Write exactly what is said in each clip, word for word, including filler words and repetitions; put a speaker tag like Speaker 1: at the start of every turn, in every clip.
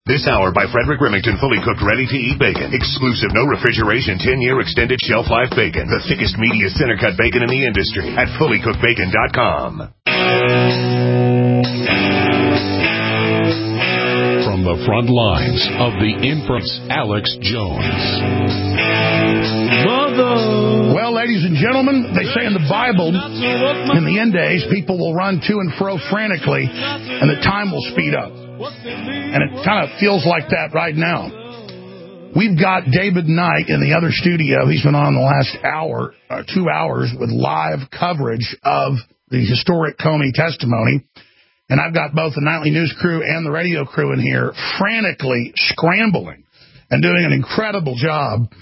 Speaker 1: This hour by Frederick Remington, fully cooked, ready-to-eat bacon. Exclusive, no refrigeration, ten-year extended shelf life bacon. The thickest, meatiest, center-cut bacon in the industry at fully cooked bacon dot com.
Speaker 2: From the front lines of the infamous Alex Jones.
Speaker 3: Mother. Well, ladies and gentlemen, they say in the Bible, in the end days, people will run to and fro frantically, and the time will speed up. And it kind of feels like that right now. We've got David Knight in the other studio. He's been on the last hour, uh, two hours, with live coverage of the historic Comey testimony. And I've got both the nightly news crew and the radio crew in here frantically scrambling and doing an incredible job,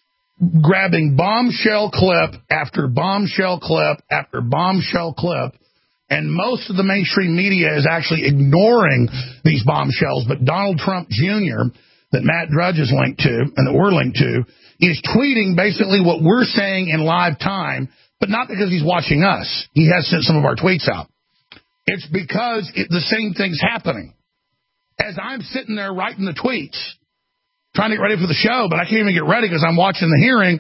Speaker 3: grabbing bombshell clip after bombshell clip after bombshell clip. And most of the mainstream media is actually ignoring these bombshells. But Donald Trump Junior, that Matt Drudge is linked to and that we're linked to, is tweeting basically what we're saying in live time, but not because he's watching us. He has sent some of our tweets out. It's because it, the same thing's happening. As I'm sitting there writing the tweets, trying to get ready for the show, but I can't even get ready because I'm watching the hearing,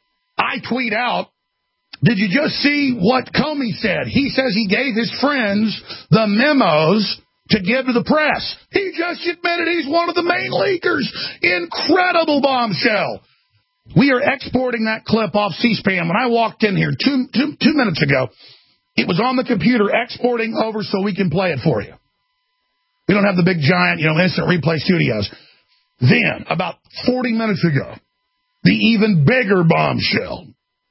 Speaker 3: I tweet out, did you just see what Comey said? He says he gave his friends the memos to give to the press. He just admitted he's one of the main leakers. Incredible bombshell. We are exporting that clip off C-SPAN. When I walked in here two, two, two minutes ago, it was on the computer exporting over so we can play it for you. We don't have the big giant, you know, instant replay studios. Then, about forty minutes ago, the even bigger bombshell.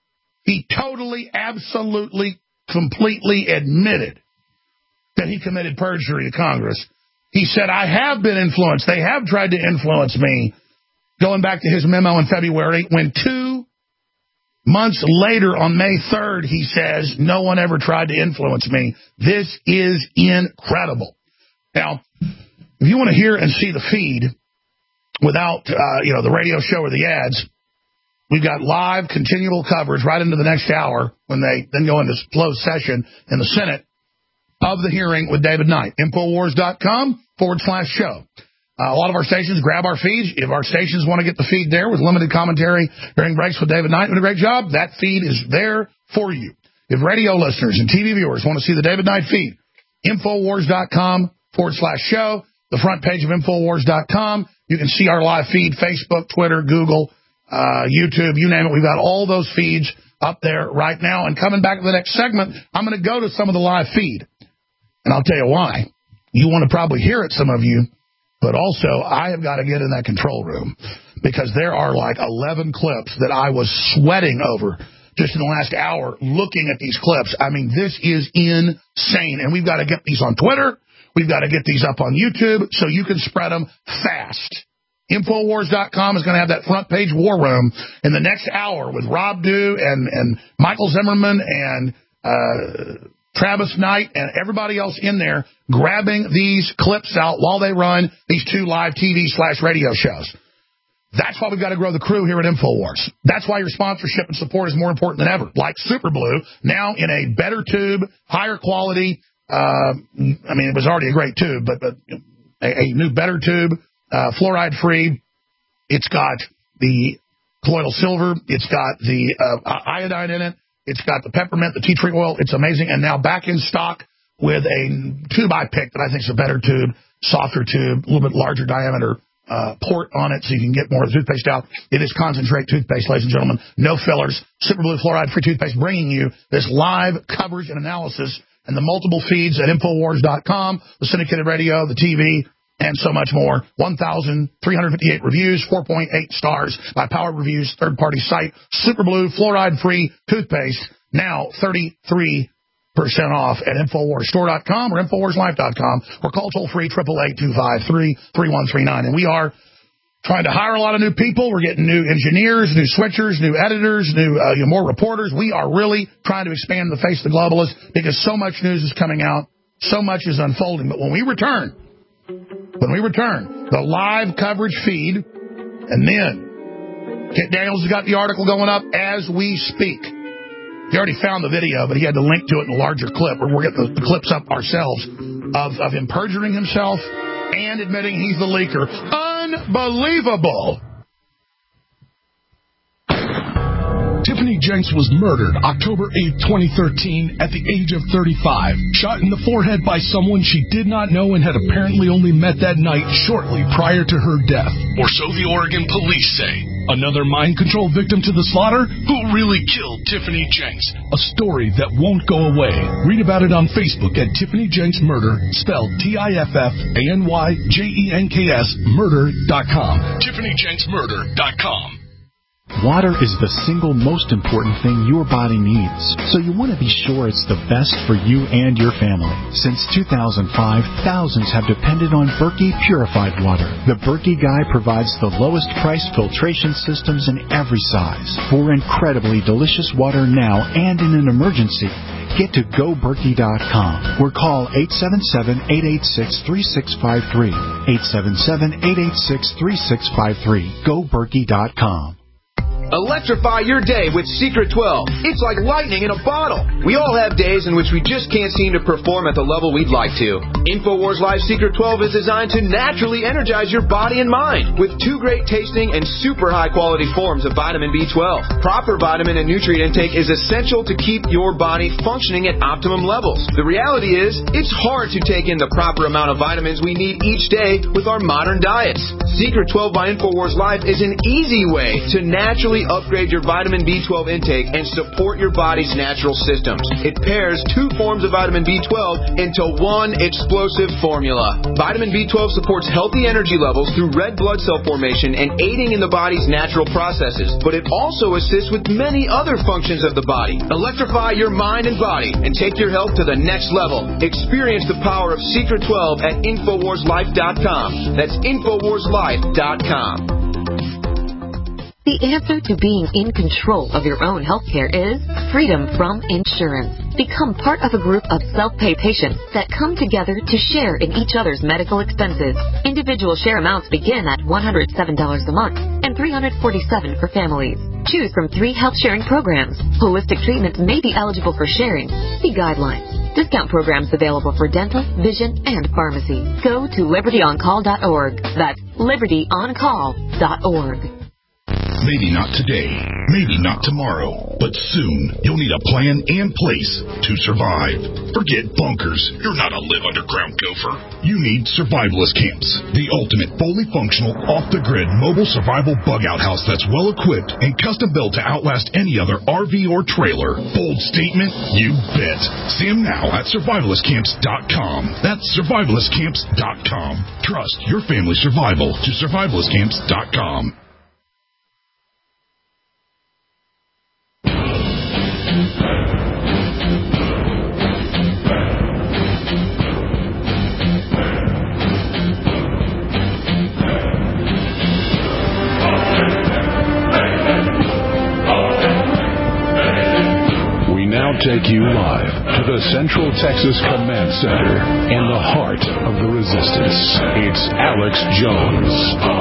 Speaker 3: He totally, absolutely, completely admitted that he committed perjury to Congress. He said, I have been influenced. They have tried to influence me. Going back to his memo in February, when two months later, on May third, he says, no one ever tried to influence me. This is incredible. Now, if you want to hear and see the feed without, uh, you know, the radio show or the ads, we've got live, continual coverage right into the next hour when they then go into closed session in the Senate of the hearing with David Knight. Infowars.com forward slash show. Uh, a lot of our stations grab our feeds. If our stations want to get the feed there with limited commentary during breaks with David Knight doing a great job, that feed is there for you. If radio listeners and T V viewers want to see the David Knight feed, Infowars.com forward slash show. The front page of Infowars dot com. You can see our live feed, Facebook, Twitter, Google, Uh, YouTube, you name it. We've got all those feeds up there right now. And coming back to the next segment, I'm going to go to some of the live feed. And I'll tell you why. You want to probably hear it, some of you. But also, I have got to get in that control room because there are like eleven clips that I was sweating over just in the last hour looking at these clips. I mean, this is insane. And we've got to get these on Twitter. We've got to get these up on YouTube so you can spread them fast. Infowars dot com is going to have that front page war room in the next hour with Rob Dew and, and Michael Zimmerman and uh, Travis Knight and everybody else in there grabbing these clips out while they run these two live T V slash radio shows. That's why we've got to grow the crew here at InfoWars. That's why your sponsorship and support is more important than ever. Like Super Blue, now in a better tube, higher quality. Uh, I mean, it was already a great tube, but, but a, a new better tube. Uh, fluoride-free. It's got the colloidal silver. It's got the uh, iodine in it. It's got the peppermint, the tea tree oil. It's amazing. And now back in stock with a tube I picked that I think is a better tube, softer tube, a little bit larger diameter uh, port on it so you can get more of the toothpaste out. It is concentrate toothpaste, ladies and gentlemen. No fillers. Super Blue fluoride-free toothpaste bringing you this live coverage and analysis and the multiple feeds at Infowars dot com, the syndicated radio, the T V, and so much more. one thousand three hundred fifty-eight reviews, four point eight stars by Power Reviews, third-party site. Super Blue, fluoride-free toothpaste, now thirty-three percent off at Infowars Store dot com or Infowars Life dot com, or call toll-free, eight eight eight, two five three, three one three nine. And we are trying to hire a lot of new people. We're getting new engineers, new switchers, new editors, new uh, you know, more reporters. We are really trying to expand the face of the globalists because so much news is coming out, so much is unfolding. But when we return, when we return, the live coverage feed, and then Kit Daniels has got the article going up as we speak. He already found the video, but he had to link to it in a larger clip, or we'll get the, the clips up ourselves of, of him perjuring himself and admitting he's the leaker. Unbelievable.
Speaker 4: Tiffany Jenks was murdered October eighth, twenty thirteen, at the age of thirty-five, shot in the forehead by someone she did not know and had apparently only met that night shortly prior to her death. Or so the Oregon police say. Another mind-control victim to the slaughter? Who really killed Tiffany Jenks? A story that won't go away. Read about it on Facebook at Tiffany Jenks Murder, spelled T I F F A N Y J E N K S, murder dot com. Tiffany Jenks Murder dot com.
Speaker 5: Water is the single most important thing your body needs, so you want to be sure it's the best for you and your family. Since two thousand five, thousands have depended on Berkey purified water. The Berkey Guy provides the lowest price filtration systems in every size for incredibly delicious water now and in an emergency. Get to go berkey dot com or call eight seven seven, eight eight six, three six five three. eight seven seven, eight eight six, three six five three. go berkey dot com.
Speaker 6: Electrify your day with Secret twelve. It's like lightning in a bottle. We all have days in which we just can't seem to perform at the level we'd like to. InfoWars Live Secret twelve is designed to naturally energize your body and mind with two great tasting and super high quality forms of vitamin B twelve. Proper vitamin and nutrient intake is essential to keep your body functioning at optimum levels. The reality is, it's hard to take in the proper amount of vitamins we need each day with our modern diets. Secret twelve by InfoWars Live is an easy way to naturally upgrade your vitamin B twelve intake and support your body's natural systems. It pairs two forms of vitamin B twelve into one explosive formula. Vitamin B twelve supports healthy energy levels through red blood cell formation and aiding in the body's natural processes, but it also assists with many other functions of the body. Electrify your mind and body and take your health to the next level. Experience the power of Secret twelve at infowars life dot com. That's infowars life dot com.
Speaker 7: The answer to being in control of your own healthcare is freedom from insurance. Become part of a group of self-pay patients that come together to share in each other's medical expenses. Individual share amounts begin at one hundred seven dollars a month and three hundred forty-seven dollars for families. Choose from three health sharing programs. Holistic treatments may be eligible for sharing. See guidelines. Discount programs available for dental, vision, and pharmacy. Go to liberty on call dot org. That's liberty on call dot org.
Speaker 4: Maybe not today, maybe not tomorrow, but soon you'll need a plan and place to survive. Forget bunkers. You're not a live underground gopher. You need survivalist camps, the ultimate fully functional, off-the-grid mobile survival bug-out house that's well-equipped and custom-built to outlast any other R V or trailer. Bold statement? You bet. See them now at survivalist camps dot com. That's survivalist camps dot com. Trust your family's survival to survivalist camps dot com.
Speaker 2: Take you live to the Central Texas Command Center in the heart of the resistance. It's Alex Jones.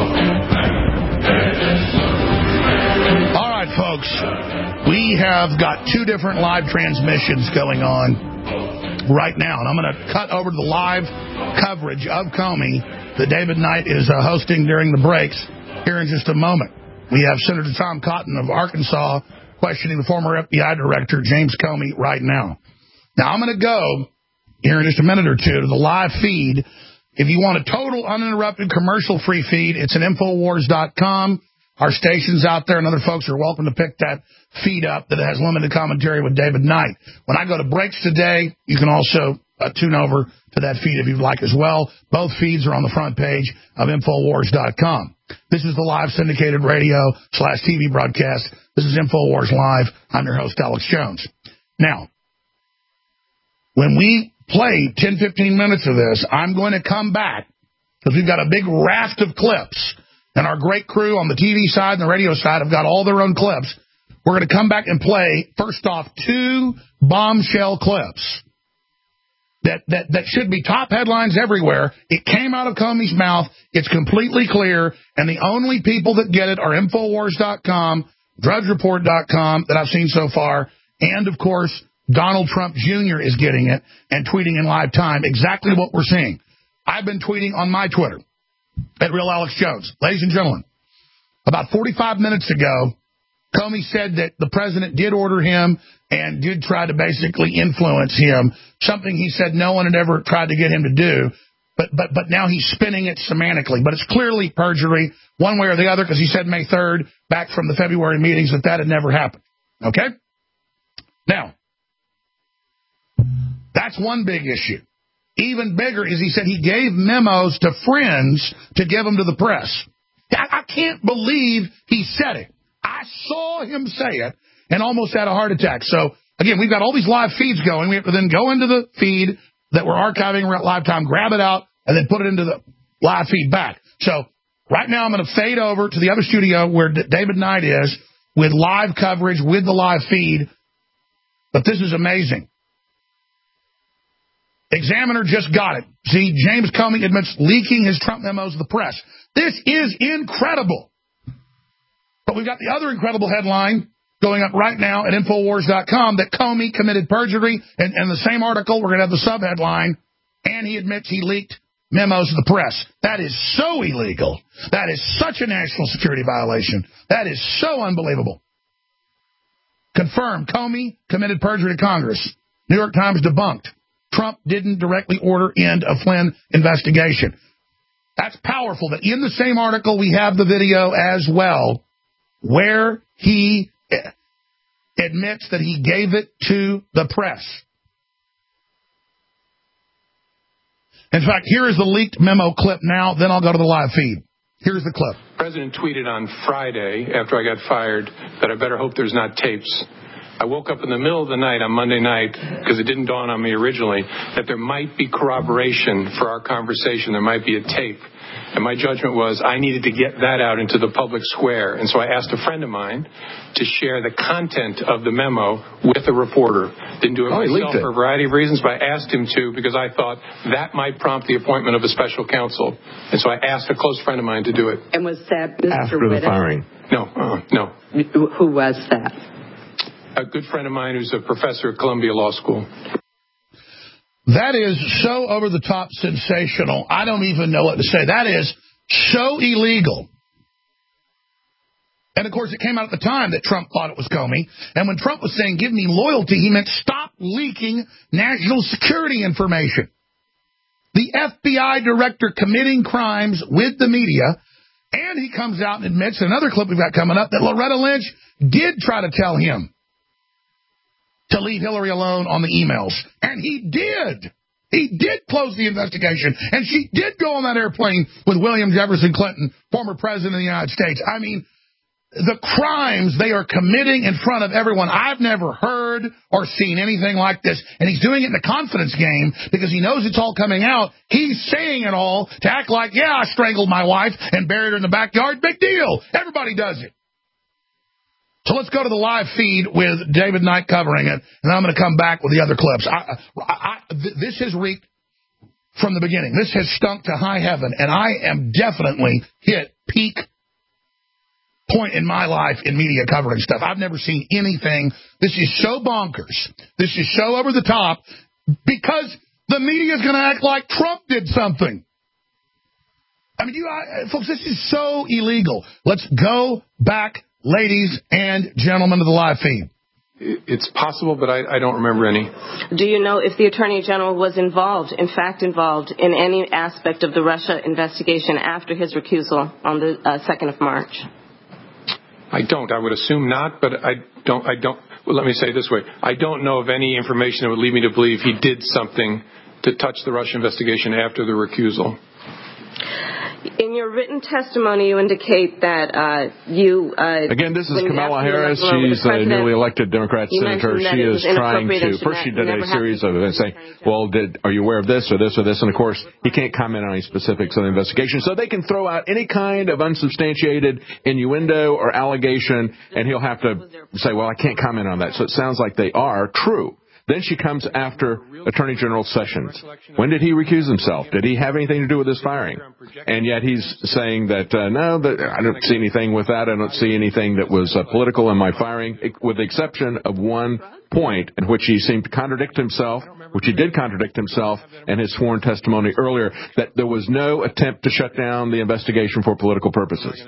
Speaker 3: All right, folks. We have got two different live transmissions going on right now, and I'm going to cut over to the live coverage of Comey that David Knight is uh, hosting during the breaks here in just a moment. We have Senator Tom Cotton of Arkansas questioning the former F B I director, James Comey, right now. Now, I'm going to go here in just a minute or two to the live feed. If you want a total uninterrupted commercial-free feed, it's at infowars dot com. Our stations out there and other folks are welcome to pick that feed up that has limited commentary with David Knight. When I go to breaks today, you can also uh, tune over to that feed if you'd like as well. Both feeds are on the front page of infowars dot com. This is the live syndicated radio slash T V broadcast. This is InfoWars Live. I'm your host, Alex Jones. Now, when we play ten, fifteen minutes of this, I'm going to come back because we've got a big raft of clips, and our great crew on the T V side and the radio side have got all their own clips. We're going to come back and play, first off, two bombshell clips that, that, that should be top headlines everywhere. It came out of Comey's mouth. It's completely clear, and the only people that get it are infowars dot com, drudge report dot com that I've seen so far, and, of course, Donald Trump Junior is getting it and tweeting in live time exactly what we're seeing. I've been tweeting on my Twitter, at Real Alex Jones. Ladies and gentlemen, about forty-five minutes ago, Comey said that the president did order him and did try to basically influence him, something he said no one had ever tried to get him to do. But but but now he's spinning it semantically. But it's clearly perjury, one way or the other, because he said May third, back from the February meetings, that that had never happened. Okay? Now, that's one big issue. Even bigger is he said he gave memos to friends to give them to the press. I, I can't believe he said it. I saw him say it and almost had a heart attack. So, again, we've got all these live feeds going. We have to then go into the feed that we're archiving live time, grab it out, and then put it into the live feed back. So, right now I'm going to fade over to the other studio where D- David Knight is with live coverage, with the live feed. But this is amazing. Examiner just got it. See, James Comey admits leaking his Trump memos to the press. This is incredible. But we've got the other incredible headline going up right now at Infowars dot com that Comey committed perjury. And in the same article, we're going to have the subheadline, and he admits he leaked memos to the press. That is so illegal. That is such a national security violation. That is so unbelievable. Confirmed, Comey committed perjury to Congress. New York Times debunked. Trump didn't directly order end of Flynn investigation. That's powerful that in the same article we have the video as well where he admits that he gave it to the press. In fact, here is the leaked memo clip now, then I'll go to the live feed. Here's the clip.
Speaker 8: The president tweeted on Friday, after I got fired, that I better hope there's not tapes. I woke up in the middle of the night on Monday night, because it didn't dawn on me originally, that there might be corroboration for our conversation. There might be a tape. And my judgment was I needed to get that out into the public square. And so I asked a friend of mine to share the content of the memo with a reporter. Didn't do it oh, myself for a variety of reasons, but I asked him to because I thought that might prompt the appointment of a special counsel. And so I asked a close friend of mine to do it.
Speaker 9: And was that Mister
Speaker 8: After
Speaker 9: Wittes?
Speaker 8: the firing. No, uh, no.
Speaker 9: Who was that?
Speaker 8: A good friend of mine who's a professor at Columbia Law School.
Speaker 3: That is so over-the-top sensational, I don't even know what to say. That is so illegal. And, of course, it came out at the time that Trump thought it was Comey. And when Trump was saying, give me loyalty, he meant stop leaking national security information. The F B I director committing crimes with the media, and he comes out and admits in another clip we've got coming up that Loretta Lynch did try to tell him to leave Hillary alone on the emails. And he did. He did close the investigation. And she did go on that airplane with William Jefferson Clinton, former president of the United States. I mean, the crimes they are committing in front of everyone. I've never heard or seen anything like this. And he's doing it in a confidence game because he knows it's all coming out. He's saying it all to act like, yeah, I strangled my wife and buried her in the backyard. Big deal. Everybody does it. So let's go to the live feed with David Knight covering it, and then I'm going to come back with the other clips. I, I, I, th- this has reeked from the beginning. This has stunk to high heaven, and I am definitely hit peak point in my life in media covering stuff. I've never seen anything. This is so bonkers. This is so over the top because the media is going to act like Trump did something. I mean, you I, folks, this is so illegal. Let's go back, ladies and gentlemen, to the live feed.
Speaker 8: It's possible, but I, I don't remember any.
Speaker 10: Do you know if the Attorney General was involved, in fact involved, in any aspect of the Russia investigation after his recusal on the uh, second of March?
Speaker 8: I don't. I would assume not, but I don't. I don't. Well, let me say it this way. I don't know of any information that would lead me to believe he did something to touch the Russia investigation after the recusal.
Speaker 10: In your written testimony, you indicate that uh, you... Uh,
Speaker 11: Again, this is Kamala Harris. She's a newly elected Democrat senator. She is trying to... First, she did a series of events saying, well, did, are you aware of this or this or this? And, of course, he can't comment on any specifics of the investigation. So they can throw out any kind of unsubstantiated innuendo or allegation, and he'll have to say, well, I can't comment on that. So it sounds like they are true. Then she comes after Attorney General Sessions. When did he recuse himself? Did he have anything to do with this firing? And yet he's saying that, uh, no, that I don't see anything with that. I don't see anything that was uh, political in my firing, with the exception of one point in which he seemed to contradict himself, which he did contradict himself in his sworn testimony earlier, that there was no attempt to shut down the investigation for political purposes.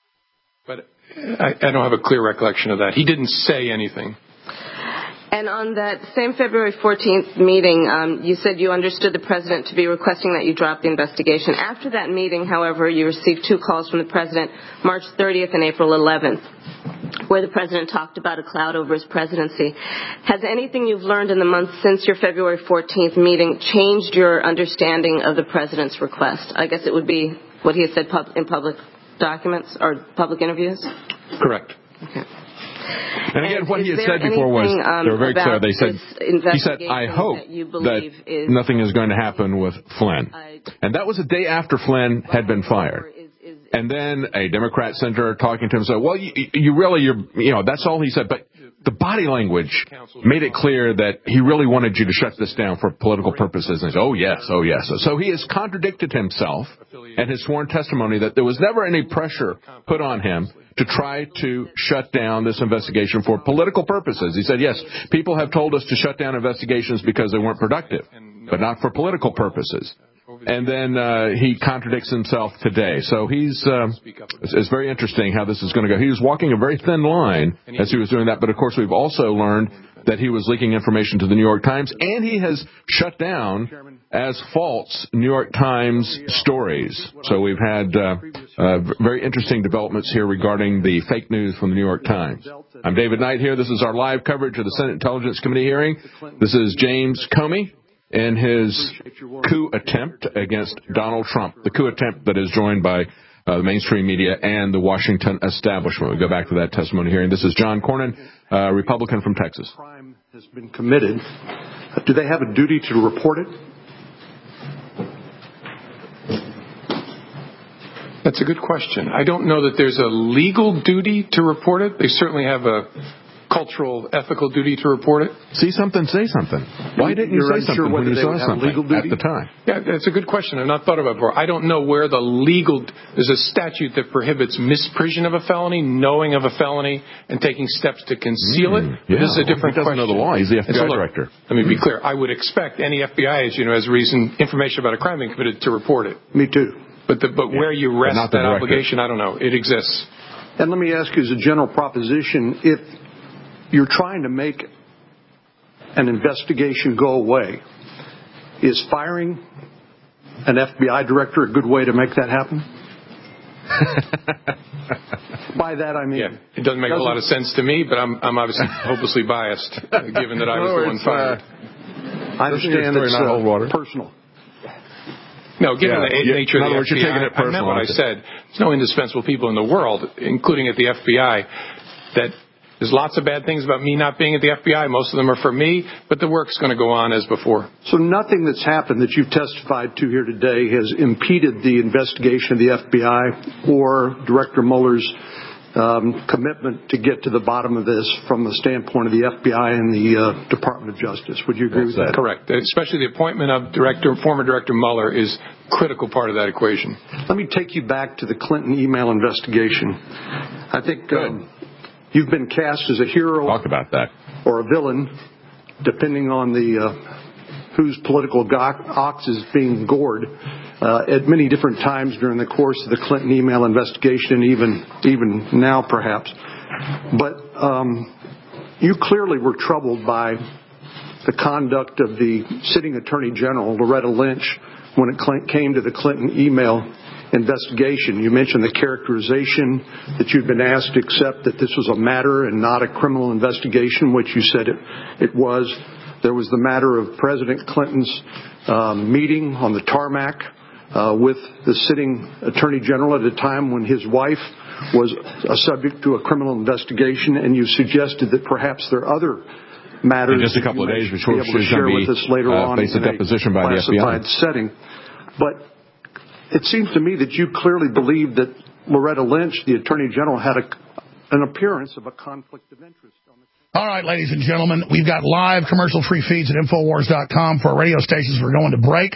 Speaker 8: But I, I don't have a clear recollection of that. He didn't say anything.
Speaker 10: And on that same February fourteenth meeting, um, you said you understood the president to be requesting that you drop the investigation. After that meeting, however, you received two calls from the president, March thirtieth and April eleventh, where the president talked about a cloud over his presidency. Has anything you've learned in the months since your February fourteenth meeting changed your understanding of the president's request? I guess it would be what he has said pub- in public documents or public interviews?
Speaker 8: Correct.
Speaker 10: Okay.
Speaker 11: And again, and what he had said before was,
Speaker 10: um,
Speaker 11: they were very clear. They said, he said, I hope that, that
Speaker 10: is,
Speaker 11: nothing is going to happen with Flynn. And that was the day after Flynn had been fired. And then a Democrat senator talking to him said, well, you, you really, you're, you know, that's all he said. But the body language made it clear that he really wanted you to shut this down for political purposes. And he said, oh, yes, oh, yes. So he has contradicted himself and his sworn testimony that there was never any pressure put on him to try to shut down this investigation for political purposes. He said, yes, people have told us to shut down investigations because they weren't productive, but not for political purposes. And then uh, he contradicts himself today. So he's uh, it's, it's very interesting how this is going to go. He was walking a very thin line as he was doing that. But, of course, we've also learned that he was leaking information to the New York Times, and he has shut down as false New York Times stories. So we've had uh, uh, very interesting developments here regarding the fake news from the New York Times. I'm David Knight here. This is our live coverage of the Senate Intelligence Committee hearing. This is James Comey in his coup attempt against Donald Trump, the coup attempt that is joined by uh, the mainstream media and the Washington establishment. We go back to that testimony hearing. This is John Cornyn, uh, Republican from Texas.
Speaker 12: Crime has been committed. Do they have a duty to report it?
Speaker 8: That's a good question. I don't know that there's a legal duty to report it. They certainly have a cultural, ethical duty to report it.
Speaker 11: See something, say something. Why didn't you say something when you saw something at the time?
Speaker 8: Yeah, that's a good question. I've not thought about it before. I don't know where the legal... There's a statute that prohibits misprision of a felony, knowing of a felony, and taking steps to conceal
Speaker 11: mm,
Speaker 8: it.
Speaker 11: Yeah.
Speaker 8: This is a different
Speaker 11: he doesn't
Speaker 8: question.
Speaker 11: know the law. He's the F B I
Speaker 8: so,
Speaker 11: director.
Speaker 8: Let me be clear. I would expect any F B I agent who has reason, information about a crime being committed to report it.
Speaker 12: Me too.
Speaker 8: But the, but yeah. where you rest that director. obligation, I don't know. It exists.
Speaker 12: And let me ask you as a general proposition, if you're trying to make an investigation go away, is firing an F B I director a good way to make that happen? By that I mean...
Speaker 8: Yeah, it doesn't make doesn't, a lot of sense to me, but I'm, I'm obviously hopelessly biased, given that I was no, the one fired.
Speaker 12: Uh, I understand it's uh, personal.
Speaker 8: No, given
Speaker 11: yeah,
Speaker 8: the
Speaker 11: yeah,
Speaker 8: nature of the
Speaker 11: words,
Speaker 8: F B I,
Speaker 11: you're taking it personal,
Speaker 8: I meant what I said. There's no indispensable people in the world, including at the F B I, that there's lots of bad things about me not being at the F B I. Most of them are for me, but the work's going to go on as before.
Speaker 12: So nothing that's happened that you've testified to here today has impeded the investigation of the F B I or Director Mueller's um, commitment to get to the bottom of this from the standpoint of the F B I and the uh, Department of Justice. Would you agree
Speaker 8: That's
Speaker 12: with that?
Speaker 8: Correct. Especially the appointment of Director, former Director Mueller is a critical part of that equation.
Speaker 12: Let me take you back to the Clinton email investigation. I think um, you've been cast as a hero.
Speaker 11: Talk about that.
Speaker 12: Or a villain, depending on the uh, whose political ox is being gored. Uh, at many different times during the course of the Clinton email investigation, even even now perhaps. But um, you clearly were troubled by the conduct of the sitting Attorney General, Loretta Lynch, when it came to the Clinton email investigation. You mentioned the characterization that you'd been asked to accept that this was a matter and not a criminal investigation, which you said it, it was. There was the matter of President Clinton's um, meeting on the tarmac Uh, with the sitting Attorney General at a time when his wife was a subject to a criminal investigation, and you suggested that perhaps there are other matters
Speaker 11: in just a couple of days before
Speaker 12: be able to share with us later
Speaker 11: uh,
Speaker 12: on
Speaker 11: face a deposition by the F B I
Speaker 12: setting. But it seems to me that you clearly believe that Loretta Lynch, the Attorney General, had a, an appearance of a conflict of interest. On the
Speaker 3: All right, ladies and gentlemen, we've got live commercial-free feeds at Infowars dot com for our radio stations. We're going to break.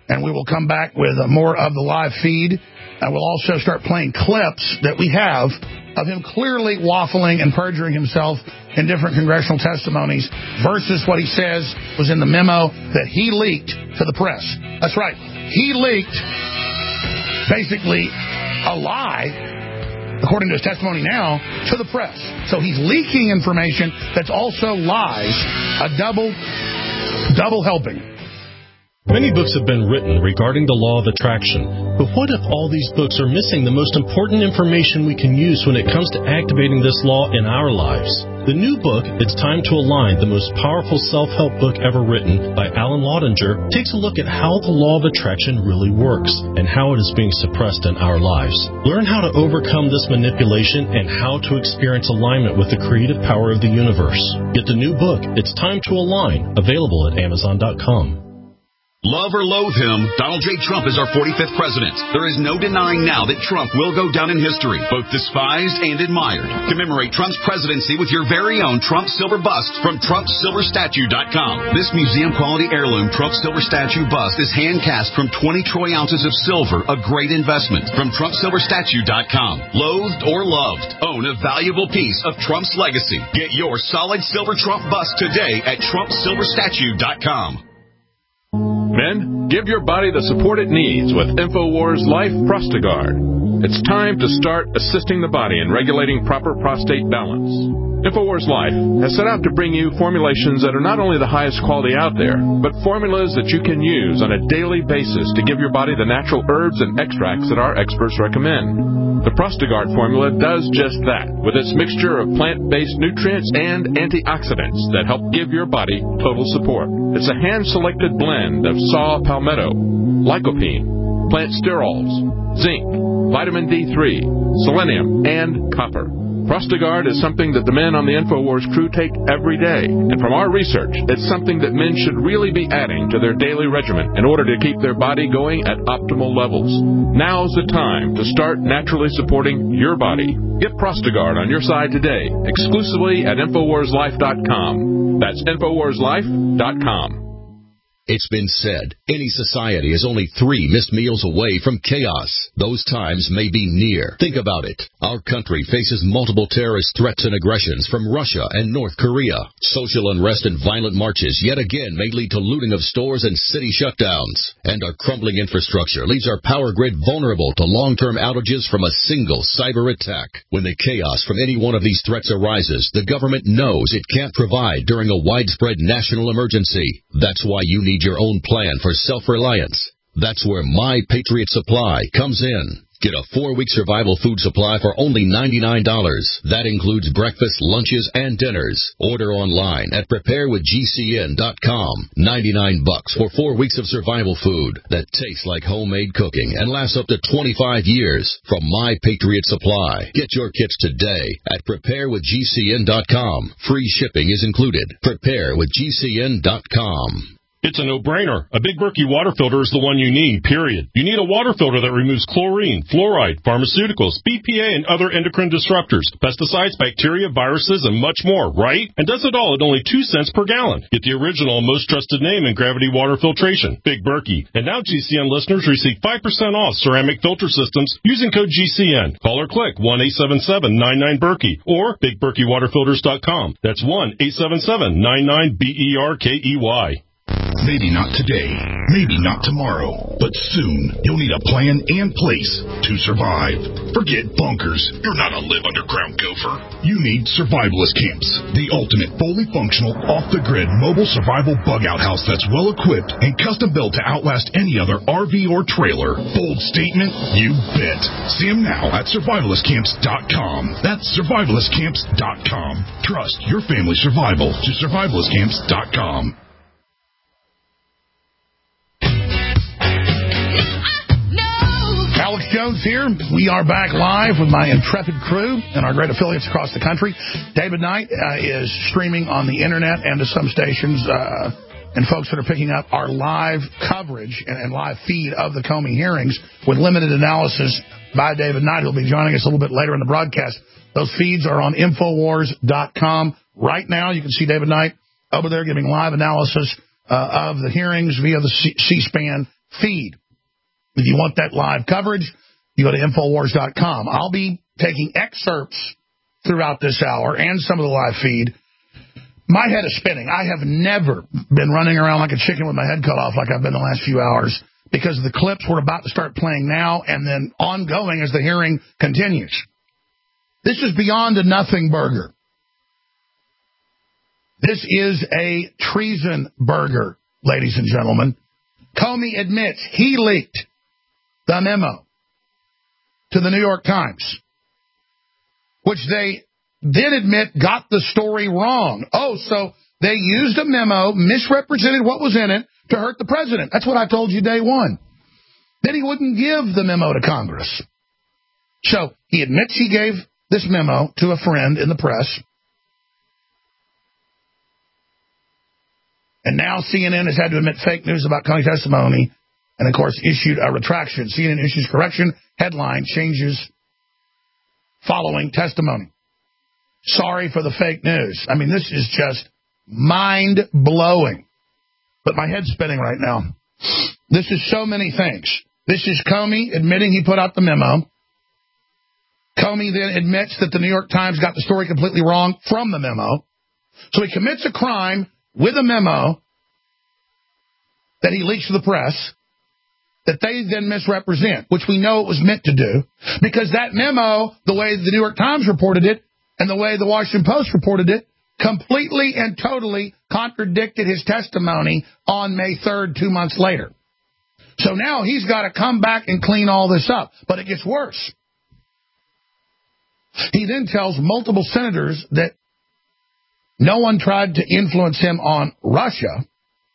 Speaker 3: and we will come back with uh, more of the live feed. And we'll also start playing clips that we have of him clearly waffling and perjuring himself in different congressional testimonies versus what he says was in the memo that he leaked to the press. That's right. He leaked basically a lie, according to his testimony now, to the press. So he's leaking information that's also lies, a double, double helping.
Speaker 13: Many books have been written regarding the law of attraction, but what if all these books are missing the most important information we can use when it comes to activating this law in our lives? The new book, It's Time to Align, the most powerful self-help book ever written by Alan Laudinger, takes a look at how the law of attraction really works and how it is being suppressed in our lives. Learn how to overcome this manipulation and how to experience alignment with the creative power of the universe. Get the new book, It's Time to Align, available at amazon dot com.
Speaker 14: Love or loathe him, Donald J. Trump is our forty-fifth president. There is no denying now that Trump will go down in history, both despised and admired. Commemorate Trump's presidency with your very own Trump Silver Bust from Trump Silver Statue dot com. This museum-quality heirloom Trump Silver Statue Bust is hand-cast from twenty troy ounces of silver, a great investment. From Trump Silver Statue dot com. Loathed or loved, own a valuable piece of Trump's legacy. Get your solid silver Trump bust today at Trump Silver Statue dot com.
Speaker 11: Men, give your body the support it needs with InfoWars Life Prostagard. It's time to start assisting the body in regulating proper prostate balance. InfoWars Life has set out to bring you formulations that are not only the highest quality out there, but formulas that you can use on a daily basis to give your body the natural herbs and extracts that our experts recommend. The Prostagard formula does just that, with its mixture of plant-based nutrients and antioxidants that help give your body total support. It's a hand-selected blend of saw palmetto, lycopene, plant sterols, zinc, vitamin D three, selenium, and copper. Prostagard is something that the men on the InfoWars crew take every day. And from our research, it's something that men should really be adding to their daily regimen in order to keep their body going at optimal levels. Now's the time to start naturally supporting your body. Get Prostagard on your side today, exclusively at InfoWars Life dot com. That's InfoWars Life dot com.
Speaker 15: It's been said, any society is only three missed meals away from chaos. Those times may be near. Think about it. Our country faces multiple terrorist threats and aggressions from Russia and North Korea. Social unrest and violent marches yet again may lead to looting of stores and city shutdowns. And our crumbling infrastructure leaves our power grid vulnerable to long-term outages from a single cyber attack. When the chaos from any one of these threats arises, the government knows it can't provide during a widespread national emergency. That's why you need your own plan for self-reliance. That's where My Patriot Supply comes in. Get a four-week survival food supply for only ninety-nine dollars. That includes breakfast, lunches, and dinners. Order online at prepare with G C N dot com. ninety-nine bucks for four weeks of survival food that tastes like homemade cooking and lasts up to twenty-five years from My Patriot Supply. Get your kits today at prepare with G C N dot com. Free shipping is included. prepare with G C N dot com.
Speaker 16: It's a no-brainer. A Big Berkey water filter is the one you need, period. You need a water filter that removes chlorine, fluoride, pharmaceuticals, B P A, and other endocrine disruptors, pesticides, bacteria, viruses, and much more, right? And does it all at only two cents per gallon. Get the original and most trusted name in gravity water filtration, Big Berkey. And now G C N listeners receive five percent off ceramic filter systems using code G C N. Call or click one eight seven seven nine nine Berkey or big berkey water filters dot com. That's one eight seven seven nine nine B E R K E Y.
Speaker 4: Maybe not today, maybe not tomorrow, but soon you'll need a plan and place to survive. Forget bunkers. You're not a live underground gopher. You need survivalist camps, the ultimate fully functional, off-the-grid mobile survival bug-out house that's well-equipped and custom-built to outlast any other R V or trailer. Bold statement? You bet. See them now at survivalist camps dot com. That's survivalist camps dot com. Trust your family's survival to survivalist camps dot com.
Speaker 3: Alex Jones here. We are back live with my intrepid crew and our great affiliates across the country. David Knight uh, is streaming on the internet and to some stations, uh, and folks that are picking up our live coverage and, and live feed of the Comey hearings with limited analysis by David Knight, who'll be joining us a little bit later in the broadcast. Those feeds are on infowars dot com. Right now, you can see David Knight over there giving live analysis uh, of the hearings via the C- C-SPAN feed. If you want that live coverage, you go to Infowars dot com. I'll be taking excerpts throughout this hour and some of the live feed. My head is spinning. I have never been running around like a chicken with my head cut off like I've been the last few hours because the clips we're about to start playing now and then ongoing as the hearing continues. This is beyond a nothing burger. This is a treason burger, ladies and gentlemen. Comey admits he leaked the memo to the New York Times, which they then admit got the story wrong. Oh, so they used a memo, misrepresented what was in it to hurt the president. That's what I told you day one. Then he wouldn't give the memo to Congress. So he admits he gave this memo to a friend in the press. And now C N N has had to admit fake news about Comey's testimony and, of course, issued a retraction. C N N issues correction. Headline changes following testimony. Sorry for the fake news. I mean, this is just mind-blowing. But my head's spinning right now. This is so many things. This is Comey admitting he put out the memo. Comey then admits that the New York Times got the story completely wrong from the memo. So he commits a crime with a memo that he leaks to the press that they then misrepresent, which we know it was meant to do, because that memo, the way the New York Times reported it and the way the Washington Post reported it, completely and totally contradicted his testimony on May third, two months later. So now he's got to come back and clean all this up. But it gets worse. He then tells multiple senators that no one tried to influence him on Russia,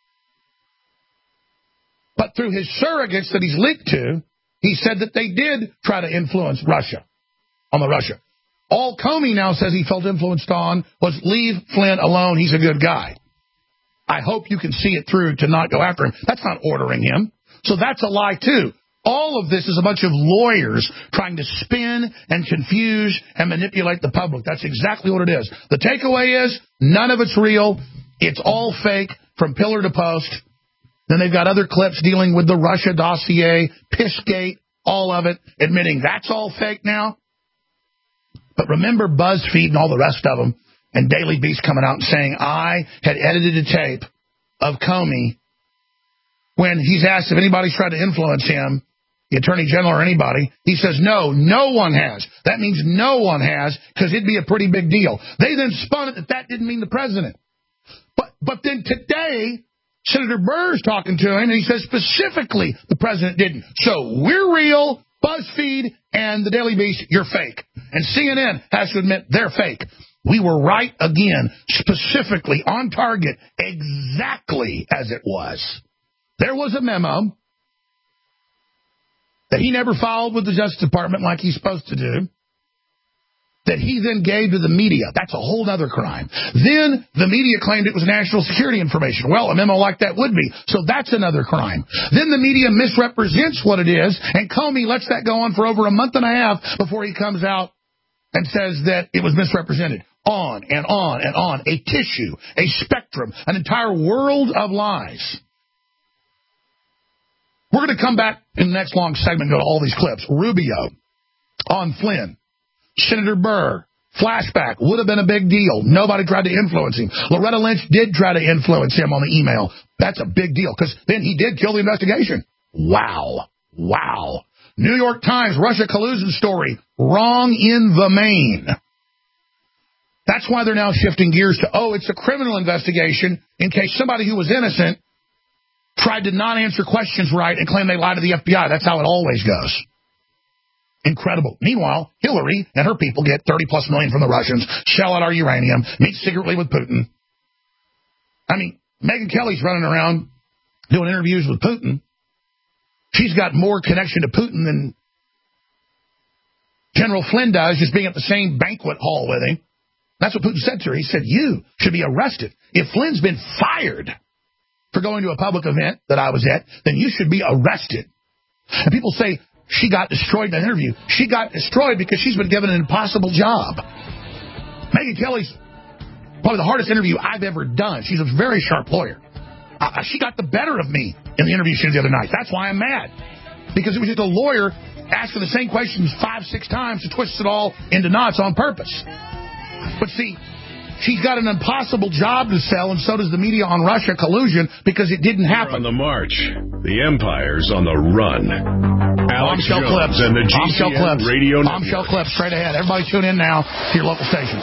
Speaker 3: but through his surrogates that he's leaked to, he said that they did try to influence Russia, on the Russia. All Comey now says he felt influenced on was leave Flynn alone, he's a good guy. I hope you can see it through to not go after him. That's not ordering him. So that's a lie, too. All of this is a bunch of lawyers trying to spin and confuse and manipulate the public. That's exactly what it is. The takeaway is none of it's real. It's all fake from pillar to post. Then they've got other clips dealing with the Russia dossier, Pissgate, all of it, admitting that's all fake now. But remember BuzzFeed and all the rest of them and Daily Beast coming out and saying I had edited a tape of Comey when he's asked if anybody's tried to influence him, the Attorney General or anybody. He says, no, no one has. That means no one has, because it'd be a pretty big deal. They then spun it that that didn't mean the president. But but then today, Senator Burr's talking to him, and he says specifically the president didn't. So we're real, BuzzFeed and the Daily Beast, you're fake. And C N N has to admit they're fake. We were right again, specifically on target, exactly as it was. There was a memo that he never filed with the Justice Department like he's supposed to do, that he then gave to the media. That's a whole other crime. Then the media claimed it was national security information. Well, a memo like that would be. So that's another crime. Then the media misrepresents what it is, and Comey lets that go on for over a month and a half before he comes out and says that it was misrepresented. On and on and on. A tissue, a spectrum, an entire world of lies. We're going to come back in the next long segment and go to all these clips. Rubio on Flynn. Senator Burr. Flashback. Would have been a big deal. Nobody tried to influence him. Loretta Lynch did try to influence him on the email. That's a big deal because then he did kill the investigation. Wow. Wow. New York Times, Russia collusion story. Wrong in the main. That's why they're now shifting gears to, oh, it's a criminal investigation in case somebody who was innocent tried to not answer questions right and claim they lied to the F B I. That's how it always goes. Incredible. Meanwhile, Hillary and her people get thirty plus million from the Russians, shell out our uranium, meet secretly with Putin. I mean, Megyn Kelly's running around doing interviews with Putin. She's got more connection to Putin than General Flynn does, just being at the same banquet hall with him. That's what Putin said to her. He said, you should be arrested. If Flynn's been fired for going to a public event that I was at, then you should be arrested. And people say she got destroyed in that interview. She got destroyed because she's been given an impossible job. Megyn Kelly's probably the hardest interview I've ever done. She's a very sharp lawyer. Uh, she got the better of me in the interview she did the other night. That's why I'm mad. Because it was just a lawyer asking the same questions five, six times to twist it all into knots on purpose. But see, she's got an impossible job to sell, and so does the media on Russia collusion, because it didn't happen.
Speaker 2: On the march, the empire's on the run. Alex
Speaker 3: Bombshell
Speaker 2: Jones
Speaker 3: clips.
Speaker 2: and the G C N
Speaker 3: Bombshell clips.
Speaker 2: Radio
Speaker 3: Bombshell
Speaker 2: Network.
Speaker 3: clips straight ahead. Everybody tune in now to your local stations.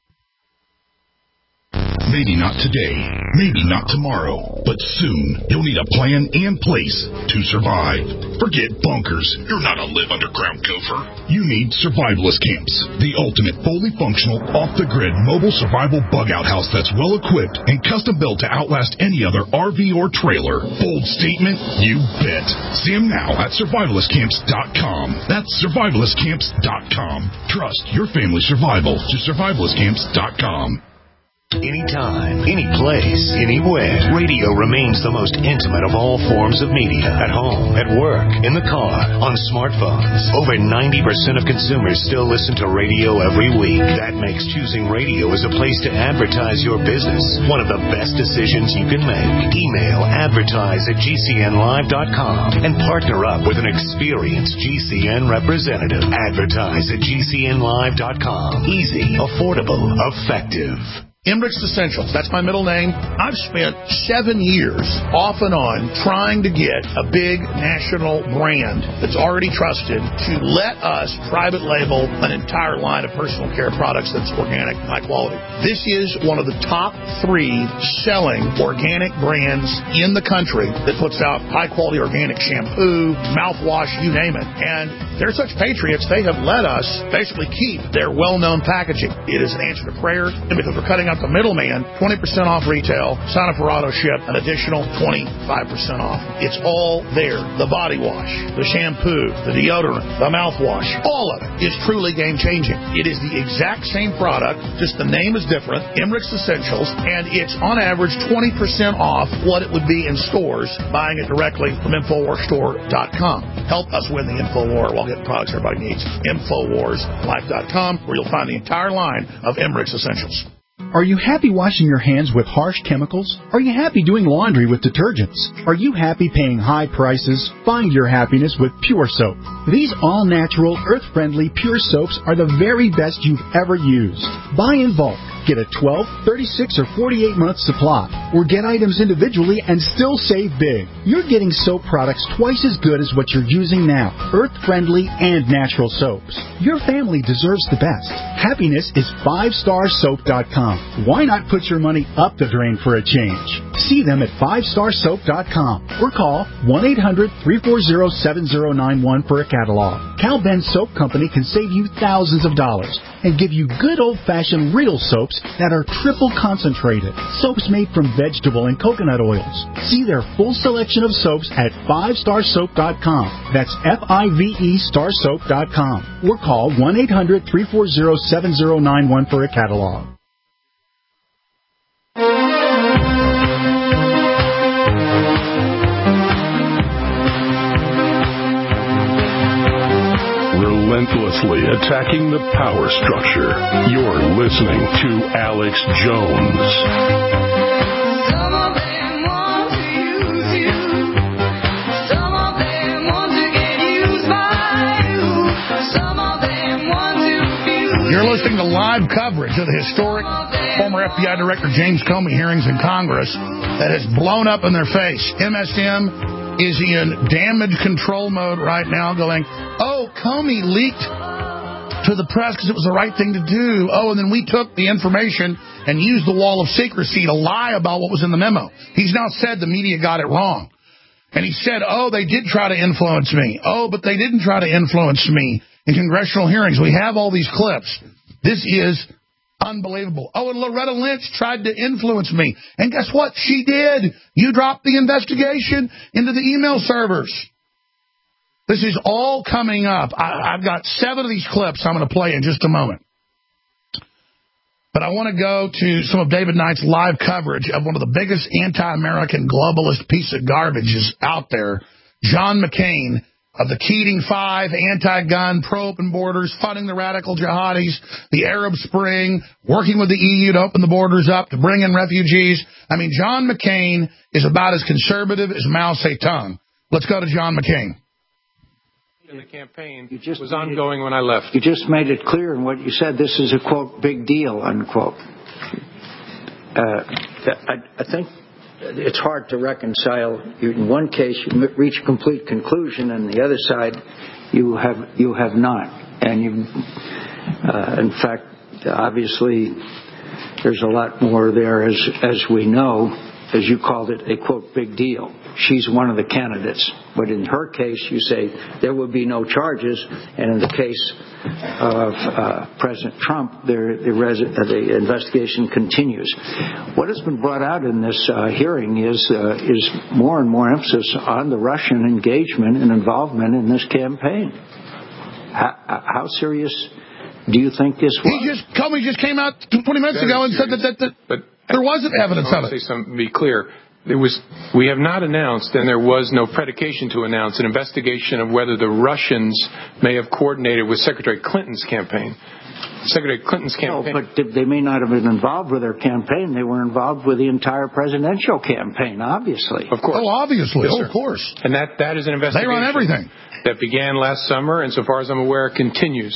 Speaker 4: Maybe not today, maybe not tomorrow, but soon you'll need a plan and place to survive. Forget bunkers. You're not a live underground gopher. You need survivalist camps, the ultimate fully functional, off-the-grid mobile survival bug-out house that's well-equipped and custom-built to outlast any other R V or trailer. Bold statement? You bet. See them now at survivalist camps dot com. That's survivalist camps dot com. Trust your family's survival to survivalist camps dot com.
Speaker 1: Anytime, any place, anywhere. Radio remains the most intimate of all forms of media. At home, at work, in the car, on smartphones. Over ninety percent of consumers still listen to radio every week. That makes choosing radio as a place to advertise your business one of the best decisions you can make. Email advertise at G C N live dot com and partner up with an experienced G C N representative. Advertise at G C N live dot com. Easy, affordable, effective.
Speaker 3: Emmerich Essentials, that's my middle name. I've spent seven years off and on trying to get a big national brand that's already trusted to let us private label an entire line of personal care products that's organic and high quality. This is one of the top three selling organic brands in the country that puts out high quality organic shampoo, mouthwash, you name it. And they're such patriots, they have let us basically keep their well-known packaging. It is an answer to prayer, and because we're cutting out the middleman, twenty percent off retail, sign up for auto ship, an additional twenty-five percent off. It's all there. The body wash, the shampoo, the deodorant, the mouthwash, all of it is truly game-changing. It is the exact same product, just the name is different, Emmerich's Essentials, and it's on average twenty percent off what it would be in stores buying it directly from Infowars Store dot com. Help us win the Infowar while getting products everybody needs. Infowars Life dot com, where you'll find the entire line of Emmerich's Essentials.
Speaker 5: Are you happy washing your hands with harsh chemicals? Are you happy doing laundry with detergents? Are you happy paying high prices? Find your happiness with Pure Soap. These all-natural, earth-friendly Pure Soaps are the very best you've ever used. Buy in bulk. Get a twelve, thirty-six, or forty-eight month supply, or get items individually and still save big. You're getting soap products twice as good as what you're using now. Earth-friendly and natural soaps. Your family deserves the best. Happiness is five star soap dot com. Why not put your money up the drain for a change? See them at five star soap dot com or call one eight hundred, three four zero, seven zero nine one for a catalog. Cal Ben Soap Company can save you thousands of dollars and give you good old-fashioned real soaps that are triple concentrated. Soaps made from vegetable and coconut oils. See their full selection of soaps at five star soap dot com. That's F I V E star soap dot com. Or call one eight hundred, three four zero, seven zero nine one for a catalog.
Speaker 2: Relentlessly attacking the power structure. You're listening to Alex Jones.
Speaker 17: Some of them want to use you. Some of them want to get used by you. Some of them want to abuse.
Speaker 3: You're listening to live coverage of the historic former F B I Director James Comey hearings in Congress that has blown up in their face. M S M is in damage control mode right now, going, oh, Comey leaked to the press because it was the right thing to do. Oh, and then we took the information and used the wall of secrecy to lie about what was in the memo. He's now said the media got it wrong. And he said, oh, they did try to influence me. Oh, but they didn't try to influence me in congressional hearings. We have all these clips. This is unbelievable. Oh, and Loretta Lynch tried to influence me. And guess what? She did. You dropped the investigation into the email servers. This is all coming up. I, I've got seven of these clips I'm going to play in just a moment. But I want to go to some of David Knight's live coverage of one of the biggest anti-American globalist piece of garbages out there, John McCain, of the Keating Five, anti-gun, pro-open borders, funding the radical jihadis, the Arab Spring, working with the E U to open the borders up, to bring in refugees, I mean, John McCain is about as conservative as Mao Zedong. Let's go to John McCain.
Speaker 8: In the campaign you just was ongoing it, when I left.
Speaker 18: You just made it clear in what you said. This is a, quote, big deal, unquote. Uh, I, I think it's hard to reconcile. In one case, you reach a complete conclusion, and the other side, you have you have not. And you, uh, in fact, obviously, there's a lot more there, as as we know, as you called it, a quote big deal. She's one of the candidates, but in her case, you say there will be no charges, and in the case of uh, President Trump, there, the, res- uh, the investigation continues. What has been brought out in this uh, hearing is uh, is more and more emphasis on the Russian engagement and involvement in this campaign. How, how serious do you think this was?
Speaker 3: He just Comey just came out twenty minutes
Speaker 8: Very
Speaker 3: ago and
Speaker 8: serious.
Speaker 3: said that, that, that
Speaker 8: but
Speaker 3: there wasn't evidence
Speaker 8: I
Speaker 3: of
Speaker 8: want
Speaker 3: it.
Speaker 8: to say something, be clear. There was, we have not announced, and there was no predication to announce, an investigation of whether the Russians may have coordinated with Secretary Clinton's campaign. Secretary Clinton's campaign.
Speaker 18: No, but they may not have been involved with their campaign. They were involved with the entire presidential campaign, obviously.
Speaker 8: Of course.
Speaker 3: Oh, obviously.
Speaker 8: Yes,
Speaker 3: oh, of course.
Speaker 8: And that, that is an investigation.
Speaker 3: They run everything.
Speaker 8: That began last summer, and so far as I'm aware, continues.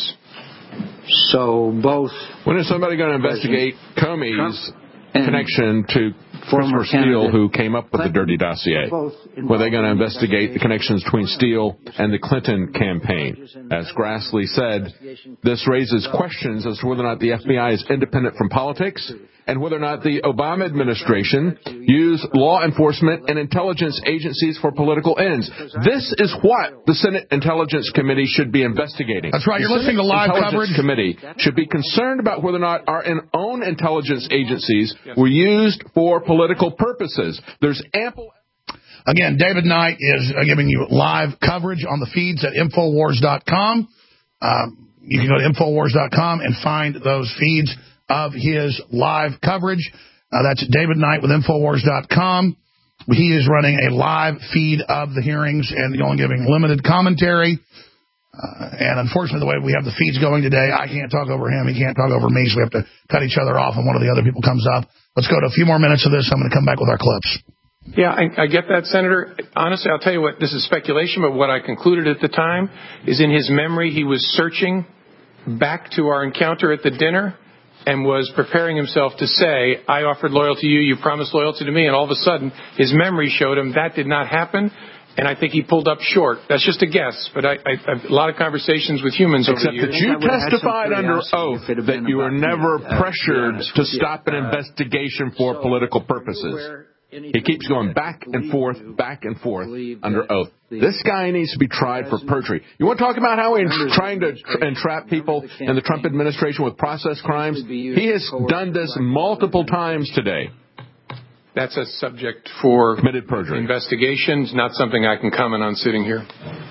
Speaker 18: So both...
Speaker 11: When is somebody going to investigate Comey's connection to Christopher Steele, who came up with the dirty dossier? Were they going to investigate the connections between Steele and the Clinton campaign? As Grassley said, this raises questions as to whether or not the F B I is independent from politics and whether or not the Obama administration used law enforcement and intelligence agencies for political ends. This is what the Senate Intelligence Committee should be investigating.
Speaker 3: That's right. You're
Speaker 11: the
Speaker 3: listening
Speaker 11: Senate
Speaker 3: to live
Speaker 11: Intelligence
Speaker 3: coverage.
Speaker 11: Committee should be concerned about whether or not our own intelligence agencies were used for political purposes. There's ample...
Speaker 3: Again, David Knight is giving you live coverage on the feeds at Infowars dot com. Um, you can go to Infowars dot com and find those feeds of his live coverage. Uh, that's David Knight with Infowars dot com. He is running a live feed of the hearings and only giving limited commentary. Uh, and unfortunately, the way we have the feeds going today, I can't talk over him. He can't talk over me, so we have to cut each other off, and one of the other people comes up. Let's go to a few more minutes of this. I'm going to come back with our clips.
Speaker 8: Yeah, I, I get that, Senator. Honestly, I'll tell you what, this is speculation, but what I concluded at the time is in his memory he was searching back to our encounter at the dinner and was preparing himself to say, I offered loyalty to you, you promised loyalty to me, and all of a sudden his memory showed him that did not happen, and I think he pulled up short. That's just a guess, but I, I, I've a lot of conversations with humans over the years.
Speaker 11: Except that you testified under oath that you were never pressured to stop an investigation for political purposes. He keeps going back and forth, back and forth under oath. This guy needs to be tried for perjury. You want to talk about how he's trying to tra- entrap people in the Trump administration with process crimes? He has done this multiple times today.
Speaker 8: That's a subject for
Speaker 11: committed perjury
Speaker 8: investigations, not something I can comment on sitting here.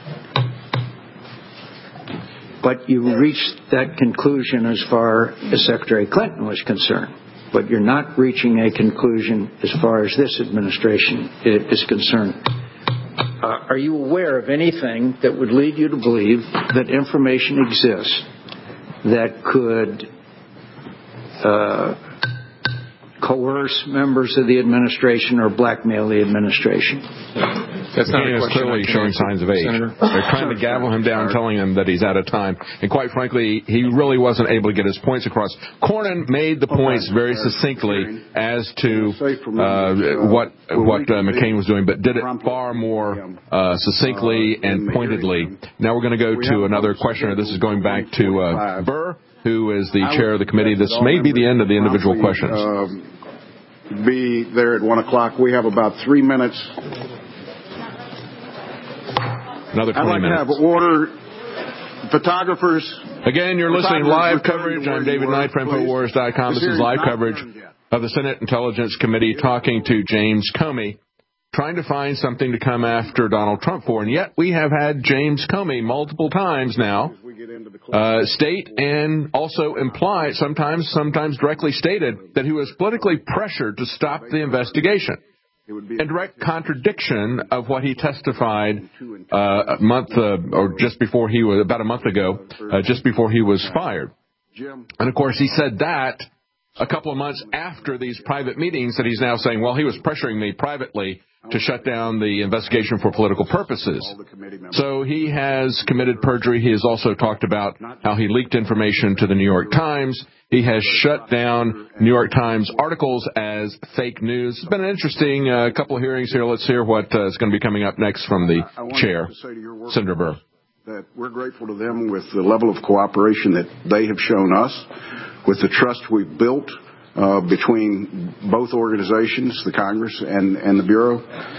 Speaker 18: But you reached that conclusion as far as Secretary Clinton was concerned. But you're not reaching a conclusion as far as this administration is concerned. Uh, are you aware of anything that would lead you to believe that information exists that could uh, coerce members of the administration or blackmail the administration?
Speaker 8: That's not
Speaker 11: he
Speaker 8: a
Speaker 11: is
Speaker 8: question
Speaker 11: clearly showing signs of age.
Speaker 8: Senator.
Speaker 11: They're trying to gavel him down, telling him that he's out of time. And quite frankly, he really wasn't able to get his points across. Cornyn made the points very succinctly as to uh, what what uh, McCain was doing, but did it far more uh, succinctly and pointedly. Now we're going to go to another questioner. This is going back to uh, Burr, who is the chair of the committee. This may be the end of the individual questions.
Speaker 19: Uh, be there at one o'clock. We have about three minutes.
Speaker 11: Another twenty
Speaker 19: I'd like
Speaker 11: minutes.
Speaker 19: to have order. Photographers.
Speaker 11: Again, you're listening live coverage. I'm David Knight from Infowars dot com. This is live coverage of the Senate Intelligence Committee talking to James Comey, trying to find something to come after Donald Trump for. And yet we have had James Comey multiple times now uh, state and also imply, sometimes, sometimes directly stated, that he was politically pressured to stop the investigation. In direct contradiction of what he testified uh, a month uh, or just before he was, about a month ago, uh, just before he was fired. And of course, he said that a couple of months after these private meetings that he's now saying, well, he was pressuring me privately to shut down the investigation for political purposes. So he has committed perjury. He has also talked about how he leaked information to the New York Times. He has shut down New York Times articles as fake news. It's been an interesting uh, couple of hearings here. Let's hear what uh, is going to be coming up next from the chair, Senator Burr.
Speaker 19: That we're grateful to them with the level of cooperation that they have shown us, with the trust we've built uh, between both organizations, the Congress and, and the Bureau.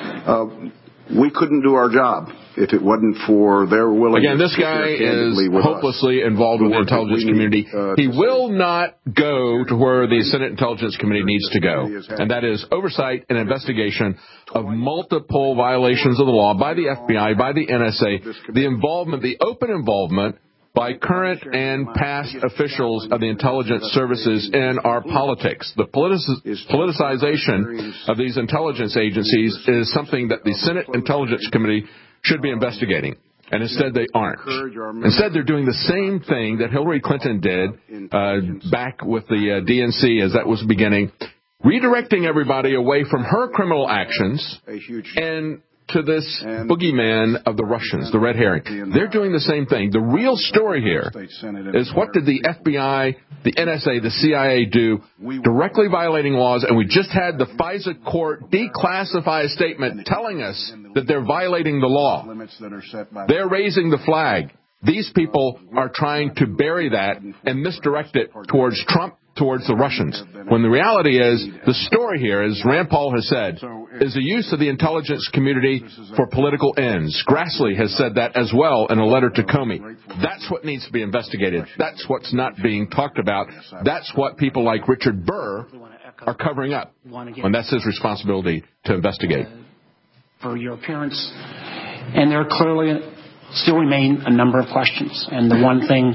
Speaker 19: Uh, we couldn't do our job if it wasn't for their willingness.
Speaker 11: Again, this guy is hopelessly us. involved with the intelligence community. Uh, he will not go to where the Senate Intelligence Committee needs to go, and that is oversight and investigation of multiple violations of the law by the F B I, by the N S A, the involvement, the open involvement by current and past officials of the intelligence services in our politics. The politic- politicization of these intelligence agencies is something that the Senate Intelligence Committee should be investigating. And instead they aren't. Instead they're doing the same thing that Hillary Clinton did uh, back with the uh, D N C as that was beginning, redirecting everybody away from her criminal actions and to this boogeyman of the Russians, the red herring. They're doing the same thing. The real story here is what did the F B I, the N S A, the C I A do directly violating laws, and we just had the FISA court declassify a statement telling us that they're violating the law. They're raising the flag. These people are trying to bury that and misdirect it towards Trump, towards the Russians. When the reality is, the story here, as Rand Paul has said, is the use of the intelligence community for political ends. Grassley has said that as well in a letter to Comey. That's what needs to be investigated. That's what's not being talked about. That's what people like Richard Burr are covering up. And that's his responsibility to investigate.
Speaker 20: For your appearance. And there clearly still remain a number of questions. And the one thing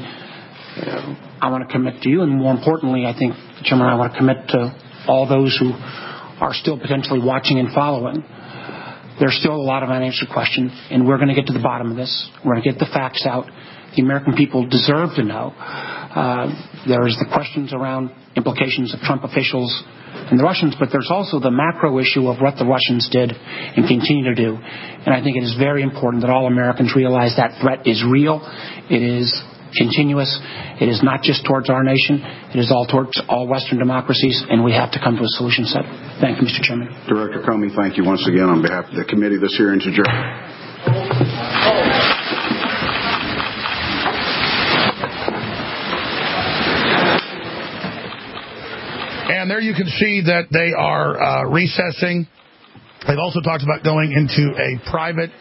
Speaker 20: I want to commit to you, and more importantly, I think, Chairman, I want to commit to all those who are still potentially watching and following. There's still a lot of unanswered questions, and we're going to get to the bottom of this. We're going to get the facts out. The American people deserve to know. Uh, there's the questions around implications of Trump officials and the Russians, but there's also the macro issue of what the Russians did and continue to do. And I think it is very important that all Americans realize that threat is real. It is continuous. It is not just towards our nation. It is all towards all Western democracies, and we have to come to a solution set. Thank you, Mister Chairman.
Speaker 19: Director Comey, thank you once again on behalf of the committee. This hearing is adjourned.
Speaker 3: And there you can see that they are uh, recessing. They've also talked about going into a private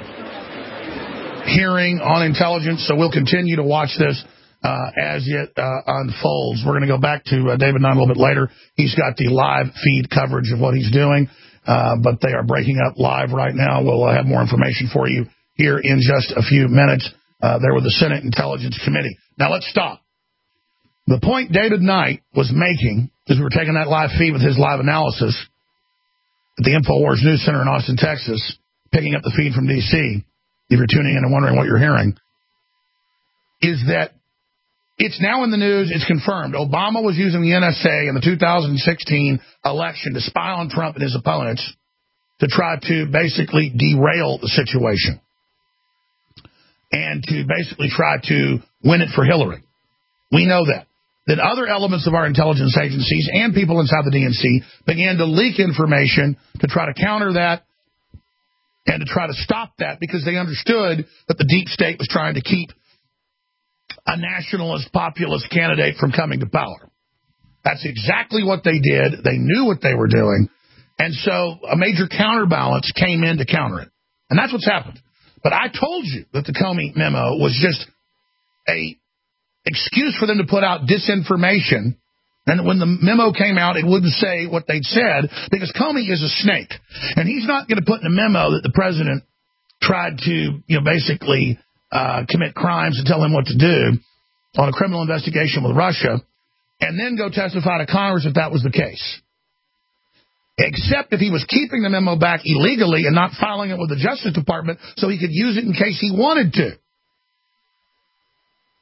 Speaker 3: hearing on intelligence, so we'll continue to watch this uh, as it uh, unfolds. We're going to go back to uh, David Nunn a little bit later. He's got the live feed coverage of what he's doing, uh, but they are breaking up live right now. We'll uh, have more information for you here in just a few minutes. Uh, there with the Senate Intelligence Committee. Now let's stop. The point David Knight was making, as we were taking that live feed with his live analysis at the InfoWars News Center in Austin, Texas, picking up the feed from D C, if you're tuning in and wondering what you're hearing, is that it's now in the news, it's confirmed. Obama was using the N S A in the two thousand sixteen election to spy on Trump and his opponents to try to basically derail the situation and to basically try to win it for Hillary. We know that. That other elements of our intelligence agencies and people inside the D N C began to leak information to try to counter that and to try to stop that because they understood that the deep state was trying to keep a nationalist populist candidate from coming to power. That's exactly what they did. They knew what they were doing. And so a major counterbalance came in to counter it. And that's what's happened. But I told you that the Comey memo was just a excuse for them to put out disinformation. And when the memo came out, it wouldn't say what they'd said because Comey is a snake. And he's not going to put in a memo that the president tried to, you know, basically uh, commit crimes and tell him what to do on a criminal investigation with Russia and then go testify to Congress if that was the case. Except if he was keeping the memo back illegally and not filing it with the Justice Department so he could use it in case he wanted to.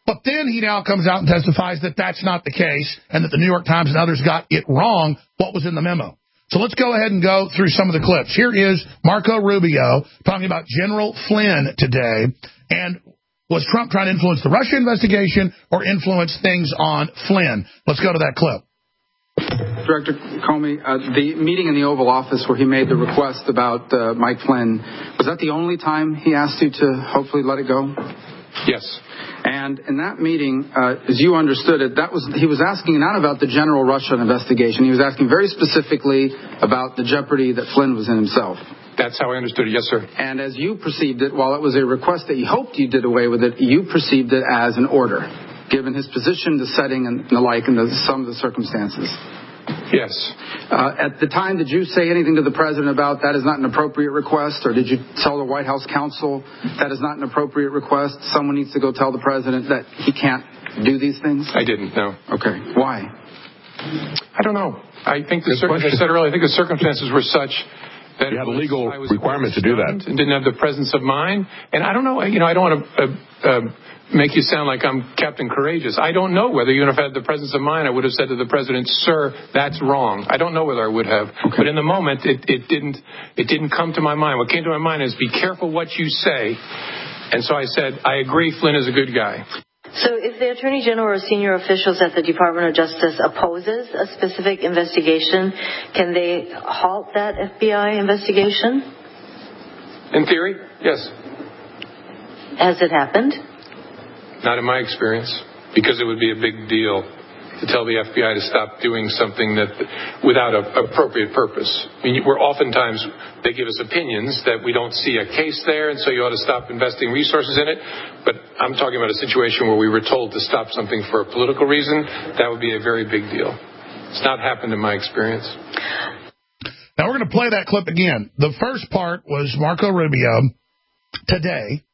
Speaker 3: But then he now comes out and testifies that that's not the case and that the New York Times and others got it wrong, what was in the memo. So let's go ahead and go through some of the clips. Here is Marco Rubio talking about General Flynn today. And was Trump trying to influence the Russia investigation or influence things on Flynn? Let's go to that clip.
Speaker 21: Director Comey, uh, the meeting in the Oval Office where he made the request about uh, Mike Flynn, was that the only time he asked you to hopefully let it go?
Speaker 8: Yes.
Speaker 21: And in that meeting, uh, as you understood it, that was he was asking not about the general Russia investigation. He was asking very specifically about the jeopardy that Flynn was in himself.
Speaker 8: That's how I understood it, yes, sir.
Speaker 21: And as you perceived it, while it was a request that you hoped you did away with it, you perceived it as an order, given his position, the setting, and the like, and the, some of the circumstances.
Speaker 8: Yes.
Speaker 21: Uh, at the time, did you say anything to the president about that is not an appropriate request, or did you tell the White House counsel that is not an appropriate request? Someone needs to go tell the president that he can't do these things?
Speaker 8: I didn't, no.
Speaker 21: Okay. Why?
Speaker 8: I don't know. I think, the, as I said earlier, I think the circumstances were such that
Speaker 11: you had
Speaker 8: was,
Speaker 11: a legal requirement to do that.
Speaker 8: And didn't have the presence of mind. And I don't know, you know, I don't want to uh, uh, make you sound like I'm Captain Courageous. I don't know whether, even if I had the presence of mind, I would have said to the president, sir, that's wrong. I don't know whether I would have. Okay. But in the moment, it, it didn't it didn't come to my mind. What came to my mind is be careful what you say. And so I said, I agree, Flynn is a good guy.
Speaker 22: So if the Attorney General or senior officials at the Department of Justice opposes a specific investigation, can they halt that F B I investigation?
Speaker 8: In theory, yes.
Speaker 22: Has it happened?
Speaker 8: Not in my experience, because it would be a big deal to tell the F B I to stop doing something that without an appropriate purpose. I mean, we're oftentimes, they give us opinions that we don't see a case there, and so you ought to stop investing resources in it. But I'm talking about a situation where we were told to stop something for a political reason. That would be a very big deal. It's not happened in my experience.
Speaker 3: Now, we're going to play that clip again. The first part was Marco Rubio today.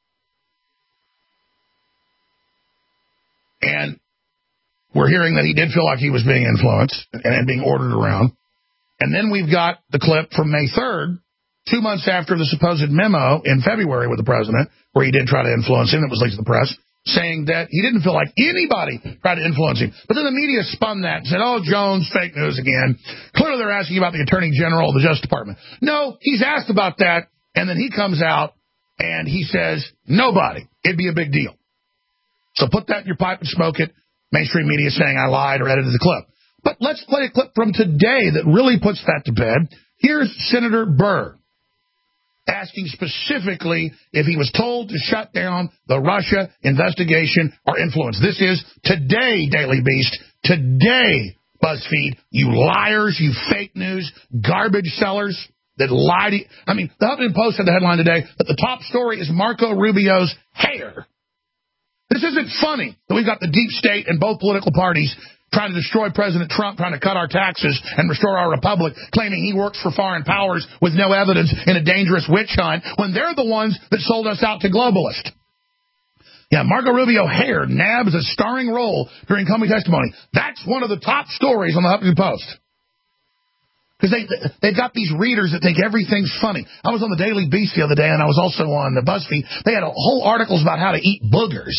Speaker 3: And we're hearing that he did feel like he was being influenced and being ordered around. And then we've got the clip from May third, two months after the supposed memo in February with the president, where he did try to influence him, that was leaked to the press, saying that he didn't feel like anybody tried to influence him. But then the media spun that and said, oh, Jones, fake news again. Clearly they're asking about the Attorney General of the Justice Department. No, he's asked about that, and then he comes out and he says, nobody. It'd be a big deal. So put that in your pipe and smoke it. Mainstream media saying I lied or edited the clip. But let's play a clip from today that really puts that to bed. Here's Senator Burr asking specifically if he was told to shut down the Russia investigation or influence. This is today, Daily Beast. Today, BuzzFeed. You liars, you fake news, garbage sellers that lie to you. I mean, the Huffington Post had the headline today that the top story is Marco Rubio's hair. This isn't funny that we've got the deep state and both political parties trying to destroy President Trump, trying to cut our taxes and restore our republic, claiming he works for foreign powers with no evidence in a dangerous witch hunt, when they're the ones that sold us out to globalists. Yeah, Marco Rubio hair nabs a starring role during Comey testimony. That's one of the top stories on the Huffington Post. Because they, they've got these readers that think everything's funny. I was on the Daily Beast the other day, and I was also on the BuzzFeed. They had a whole articles about how to eat boogers.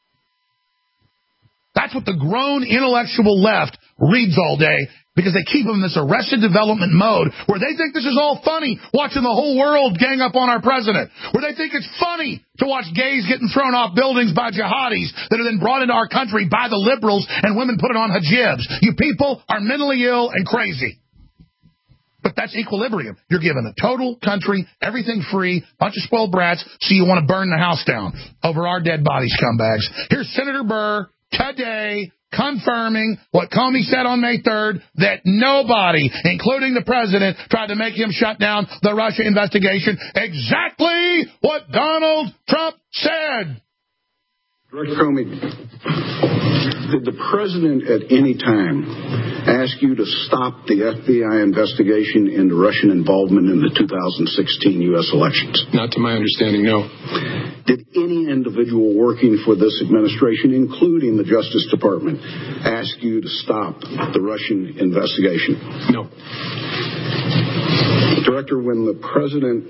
Speaker 3: That's what the grown intellectual left reads all day, because they keep them in this arrested development mode where they think this is all funny, watching the whole world gang up on our president, where they think it's funny to watch gays getting thrown off buildings by jihadis that are then brought into our country by the liberals and women put it on hijabs. You people are mentally ill and crazy. But that's equilibrium. You're given a total country, everything free, bunch of spoiled brats, so you want to burn the house down over our dead body scumbags. Here's Senator Burr today confirming what Comey said on May third, that nobody, including the president, tried to make him shut down the Russia investigation. Exactly what Donald Trump said.
Speaker 19: Director Comey, did the president at any time ask you to stop the F B I investigation into Russian involvement in the two thousand sixteen U S elections?
Speaker 8: Not to my understanding, no.
Speaker 19: Did any individual working for this administration, including the Justice Department, ask you to stop the Russian investigation?
Speaker 8: No.
Speaker 19: Director, when the president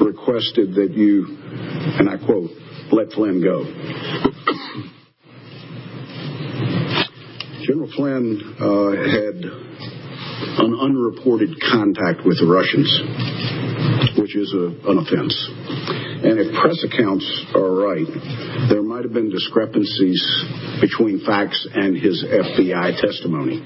Speaker 19: requested that you, and I quote, let Flynn go, General Flynn uh, had an unreported contact with the Russians, which is a, an offense. And if press accounts are right, there might have been discrepancies between facts and his F B I testimony.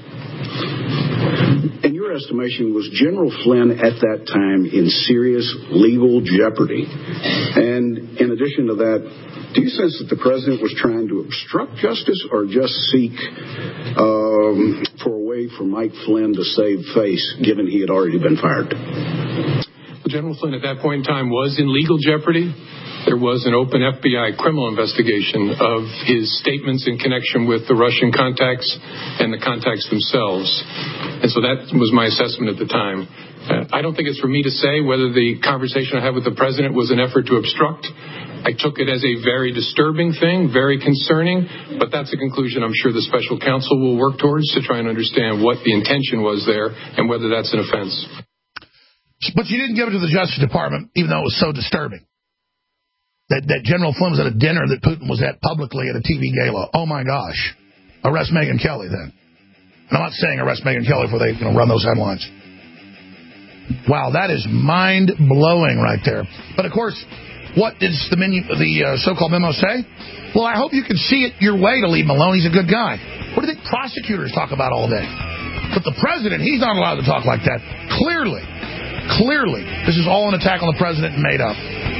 Speaker 19: In your estimation, was General Flynn at that time in serious legal jeopardy? And in addition to that, do you sense that the president was trying to obstruct justice or just seek um, for a way for Mike Flynn to save face, given he had already been fired?
Speaker 8: General Flynn at that point in time was in legal jeopardy. There was an open F B I criminal investigation of his statements in connection with the Russian contacts and the contacts themselves. And so that was my assessment at the time. Uh, I don't think it's for me to say whether the conversation I had with the president was an effort to obstruct. I took it as a very disturbing thing, very concerning, but that's a conclusion I'm sure the special counsel will work towards to try and understand what the intention was there and whether that's an offense.
Speaker 3: But you didn't give it to the Justice Department, even though it was so disturbing. That, that General Flynn was at a dinner that Putin was at publicly at a T V gala. Oh, my gosh. Arrest Megyn Kelly, then. And I'm not saying arrest Megyn Kelly before they you know, run those headlines. Wow, that is mind-blowing right there. But, of course, what did the, menu, the uh, so-called memo say? Well, I hope you can see it your way to leave him alone. He's a good guy. What do you think prosecutors talk about all day? But the president, he's not allowed to talk like that. Clearly, clearly, this is all an attack on the president and made up.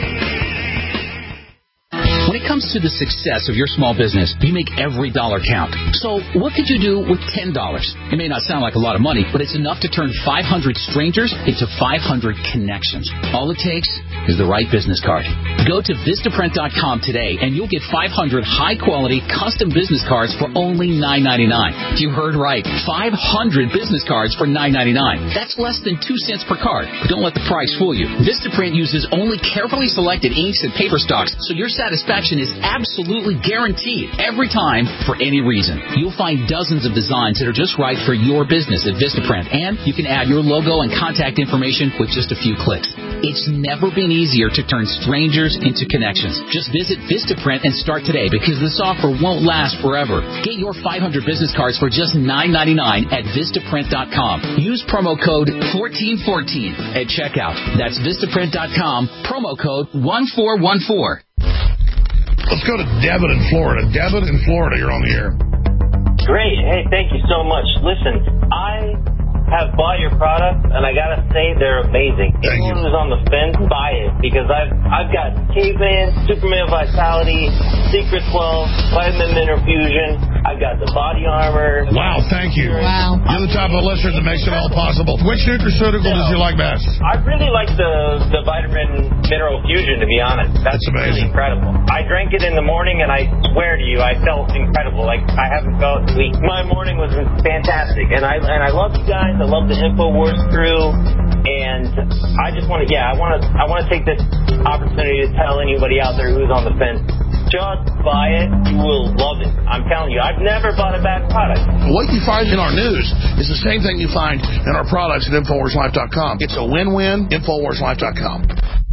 Speaker 6: When it comes to the success of your small business, you make every dollar count. So what could you do with ten dollars? It may not sound like a lot of money, but it's enough to turn five hundred strangers into five hundred connections. All it takes is the right business card. Go to Vistaprint dot com today, and you'll get five hundred high-quality custom business cards for only nine ninety-nine. You heard right. five hundred business cards for nine ninety-nine. That's less than two cents per card. But don't let the price fool you. Vistaprint uses only carefully selected inks and paper stocks, so your satisfaction is absolutely guaranteed every time for any reason. You'll find dozens of designs that are just right for your business at Vistaprint, and you can add your logo and contact information with just a few clicks. It's never been easier to turn strangers into connections. Just visit Vistaprint and start today, because this offer won't last forever. Get your five hundred business cards for just nine ninety-nine at Vistaprint dot com. Use promo code fourteen fourteen at checkout. That's Vistaprint dot com, promo code one four one four.
Speaker 3: Let's go to Devin in Florida. Devin in Florida, you're on the air.
Speaker 7: Great. Hey, thank you so much. Listen, I have bought your product, and I gotta say they're amazing.
Speaker 3: Thank
Speaker 7: Anyone
Speaker 3: you.
Speaker 7: who's on the fence, buy it, because I've I've got Caveman, Superman Vitality, Secret twelve, Vitamin Mineral Fusion. I've got the body armor.
Speaker 3: Wow, thank you.
Speaker 7: Wow.
Speaker 3: You're the type of listener that makes it all possible. Which nutraceutical
Speaker 7: So,
Speaker 3: did you like best?
Speaker 7: I really like the the Vitamin Mineral Fusion, to be honest. That's,
Speaker 3: That's amazing.
Speaker 7: really incredible. I drank it in the morning, and I swear to you, I felt incredible. Like I haven't felt in weeks. My morning was fantastic, and I and I love you guys. I love the InfoWars crew, and I just want to, yeah, I want to, I want to take this opportunity to tell anybody out there who's on the fence, just buy it. You will love it. I'm telling you, I've never bought a bad product.
Speaker 3: What you find in our news is the same thing you find in our products at Infowars Life dot com. It's a win-win. Infowars Life dot com.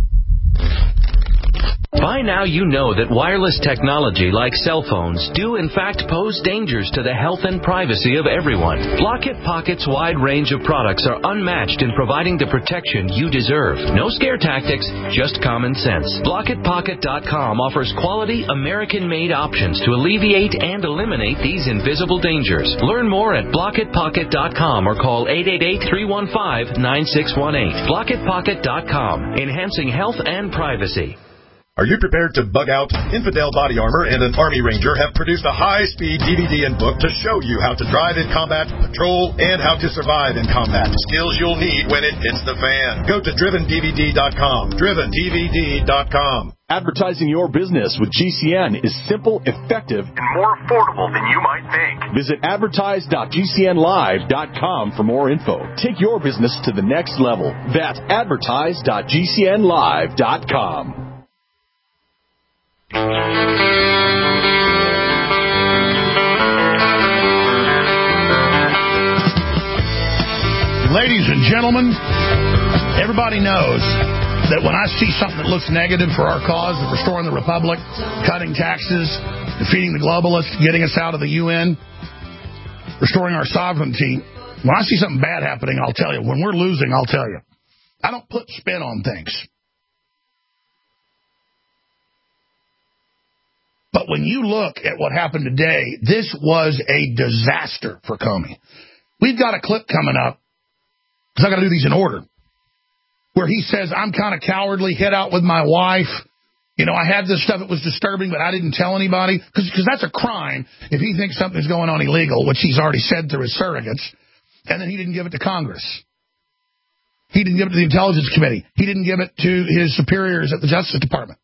Speaker 23: By now you know that wireless technology like cell phones do in fact pose dangers to the health and privacy of everyone. Blockit Pocket's wide range of products are unmatched in providing the protection you deserve. No scare tactics, just common sense. Blockit Pocket dot com offers quality American-made options to alleviate and eliminate these invisible dangers. Learn more at Blockit Pocket dot com or call eight eight eight, three one five, nine six one eight. Blockit Pocket dot com, enhancing health and privacy.
Speaker 24: Are you prepared to bug out? Infidel Body Armor and an Army Ranger have produced a high-speed D V D and book to show you how to drive in combat, patrol, and how to survive in combat. Skills you'll need when it hits the fan. Go to driven D V D dot com. driven D V D dot com.
Speaker 25: Advertising your business with G C N is simple, effective,
Speaker 26: and more affordable than you might think.
Speaker 25: Visit advertise dot G C N live dot com for more info. Take your business to the next level. That's advertise dot G C N live dot com.
Speaker 3: Ladies and gentlemen, everybody knows that when I see something that looks negative for our cause, of restoring the republic, cutting taxes, defeating the globalists, getting us out of the U N, restoring our sovereignty. When I see something bad happening, I'll tell you. When we're losing, I'll tell you. I don't put spin on things. But when you look at what happened today, this was a disaster for Comey. We've got a clip coming up, because I've got to do these in order, where he says, I'm kind of cowardly, hid out with my wife. You know, I had this stuff that was disturbing, but I didn't tell anybody. Because that's a crime if he thinks something's going on illegal, which he's already said through his surrogates, and then he didn't give it to Congress. He didn't give it to the Intelligence Committee. He didn't give it to his superiors at the Justice Department.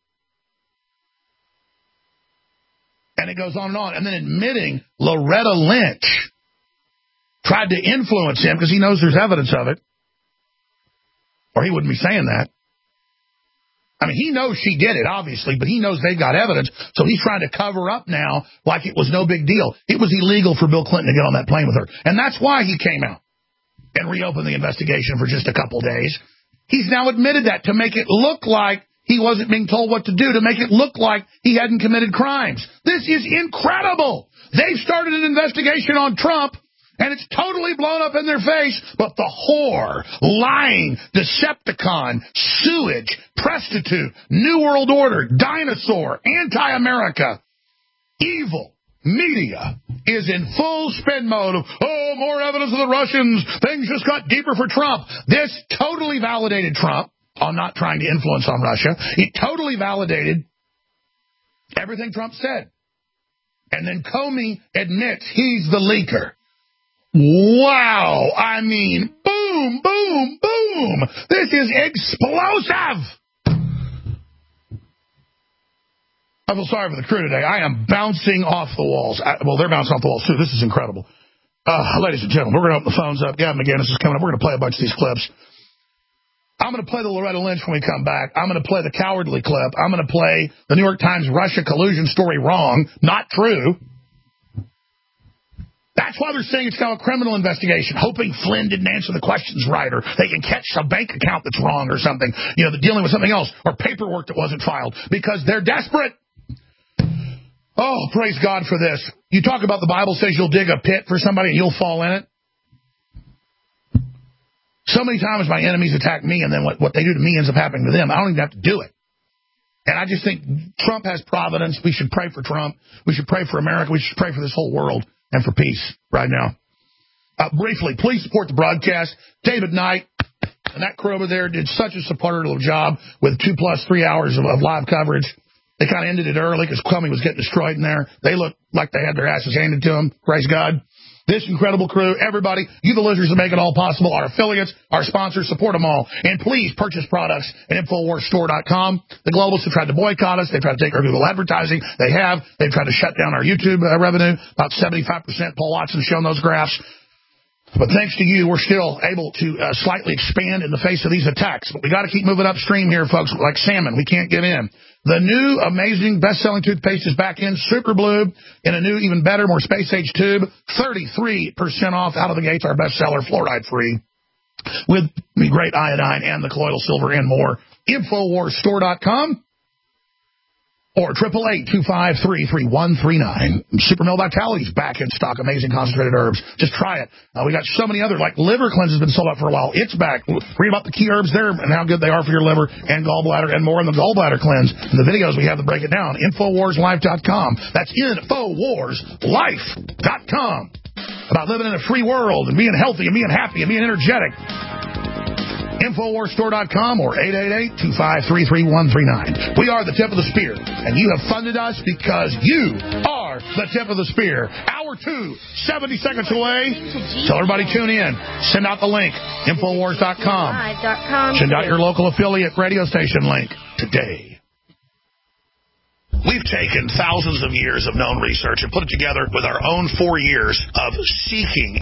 Speaker 3: And it goes on and on. And then admitting Loretta Lynch tried to influence him because he knows there's evidence of it. Or he wouldn't be saying that. I mean, he knows she did it, obviously, but he knows they've got evidence, so he's trying to cover up now like it was no big deal. It was illegal for Bill Clinton to get on that plane with her. And that's why he came out and reopened the investigation for just a couple days. He's now admitted that to make it look like he wasn't being told what to do, to make it look like he hadn't committed crimes. This is incredible. They've started an investigation on Trump, and it's totally blown up in their face. But the whore, lying, Decepticon, sewage, prostitute, New World Order, dinosaur, anti-America, evil media is in full spin mode of, oh, more evidence of the Russians. Things just got deeper for Trump. This totally validated Trump on not trying to influence on Russia. It totally validated everything Trump said. And then Comey admits he's the leaker. Wow. I mean, boom, boom, boom. This is explosive. I feel sorry for the crew today. I am bouncing off the walls. I, well, they're bouncing off the walls, too. This is incredible. Uh, ladies and gentlemen, we're going to open the phones up. Gavin McGinnis is coming up. We're going to play a bunch of these clips. I'm going to play the Loretta Lynch when we come back. I'm going to play the cowardly clip. I'm going to play the New York Times Russia collusion story wrong, not true. That's why they're saying it's now a criminal investigation, hoping Flynn didn't answer the questions right, or they can catch a bank account that's wrong or something, you know, they're dealing with something else, or paperwork that wasn't filed, because they're desperate. Oh, praise God for this. You talk about the Bible says you'll dig a pit for somebody and you'll fall in it. So many times my enemies attack me, and then what, what they do to me ends up happening to them. I don't even have to do it. And I just think Trump has providence. We should pray for Trump. We should pray for America. We should pray for this whole world and for peace right now. Uh, briefly, please support the broadcast. David Knight and that crew over there did such a superlative job with two plus three hours of, of live coverage. They kind of ended it early because Comey was getting destroyed in there. They looked like they had their asses handed to them. Praise God. This incredible crew, everybody, you the listeners that make it all possible, our affiliates, our sponsors, support them all. And please purchase products at Infowars Store dot com. The globalists have tried to boycott us. They've tried to take our Google advertising. They have. They've tried to shut down our YouTube uh, revenue. About seventy-five percent. Paul Watson's shown those graphs. But thanks to you, we're still able to uh, slightly expand in the face of these attacks. But we got to keep moving upstream here, folks, like salmon. We can't give in. The new amazing best-selling toothpaste is back in, Super Blue, in a new, even better, more space-age tube. thirty-three percent off out of the gates, our bestseller, fluoride-free, with the great iodine and the colloidal silver and more. Infowars Store dot com. Or eight eight eight, two five three, three one three nine. Super Mill Vitality's back in stock. Amazing concentrated herbs. Just try it. Uh, we got so many others, like Liver Cleanse has been sold out for a while. It's back. Read about the key herbs there and how good they are for your liver and gallbladder, and more in the Gallbladder Cleanse. And the videos we have to break it down. Infowars Life dot com. That's Infowars Life dot com. About living in a free world and being healthy and being happy and being energetic. Infowars Store dot com or eight eight eight, two five three, three one three nine. We are the tip of the spear, and you have funded us because you are the tip of the spear. Hour two, seventy seconds away. Tell everybody tune in. Send out the link, Infowars dot com. Send out your local affiliate radio station link today. We've taken thousands of years of known research and put it together with our own four years of seeking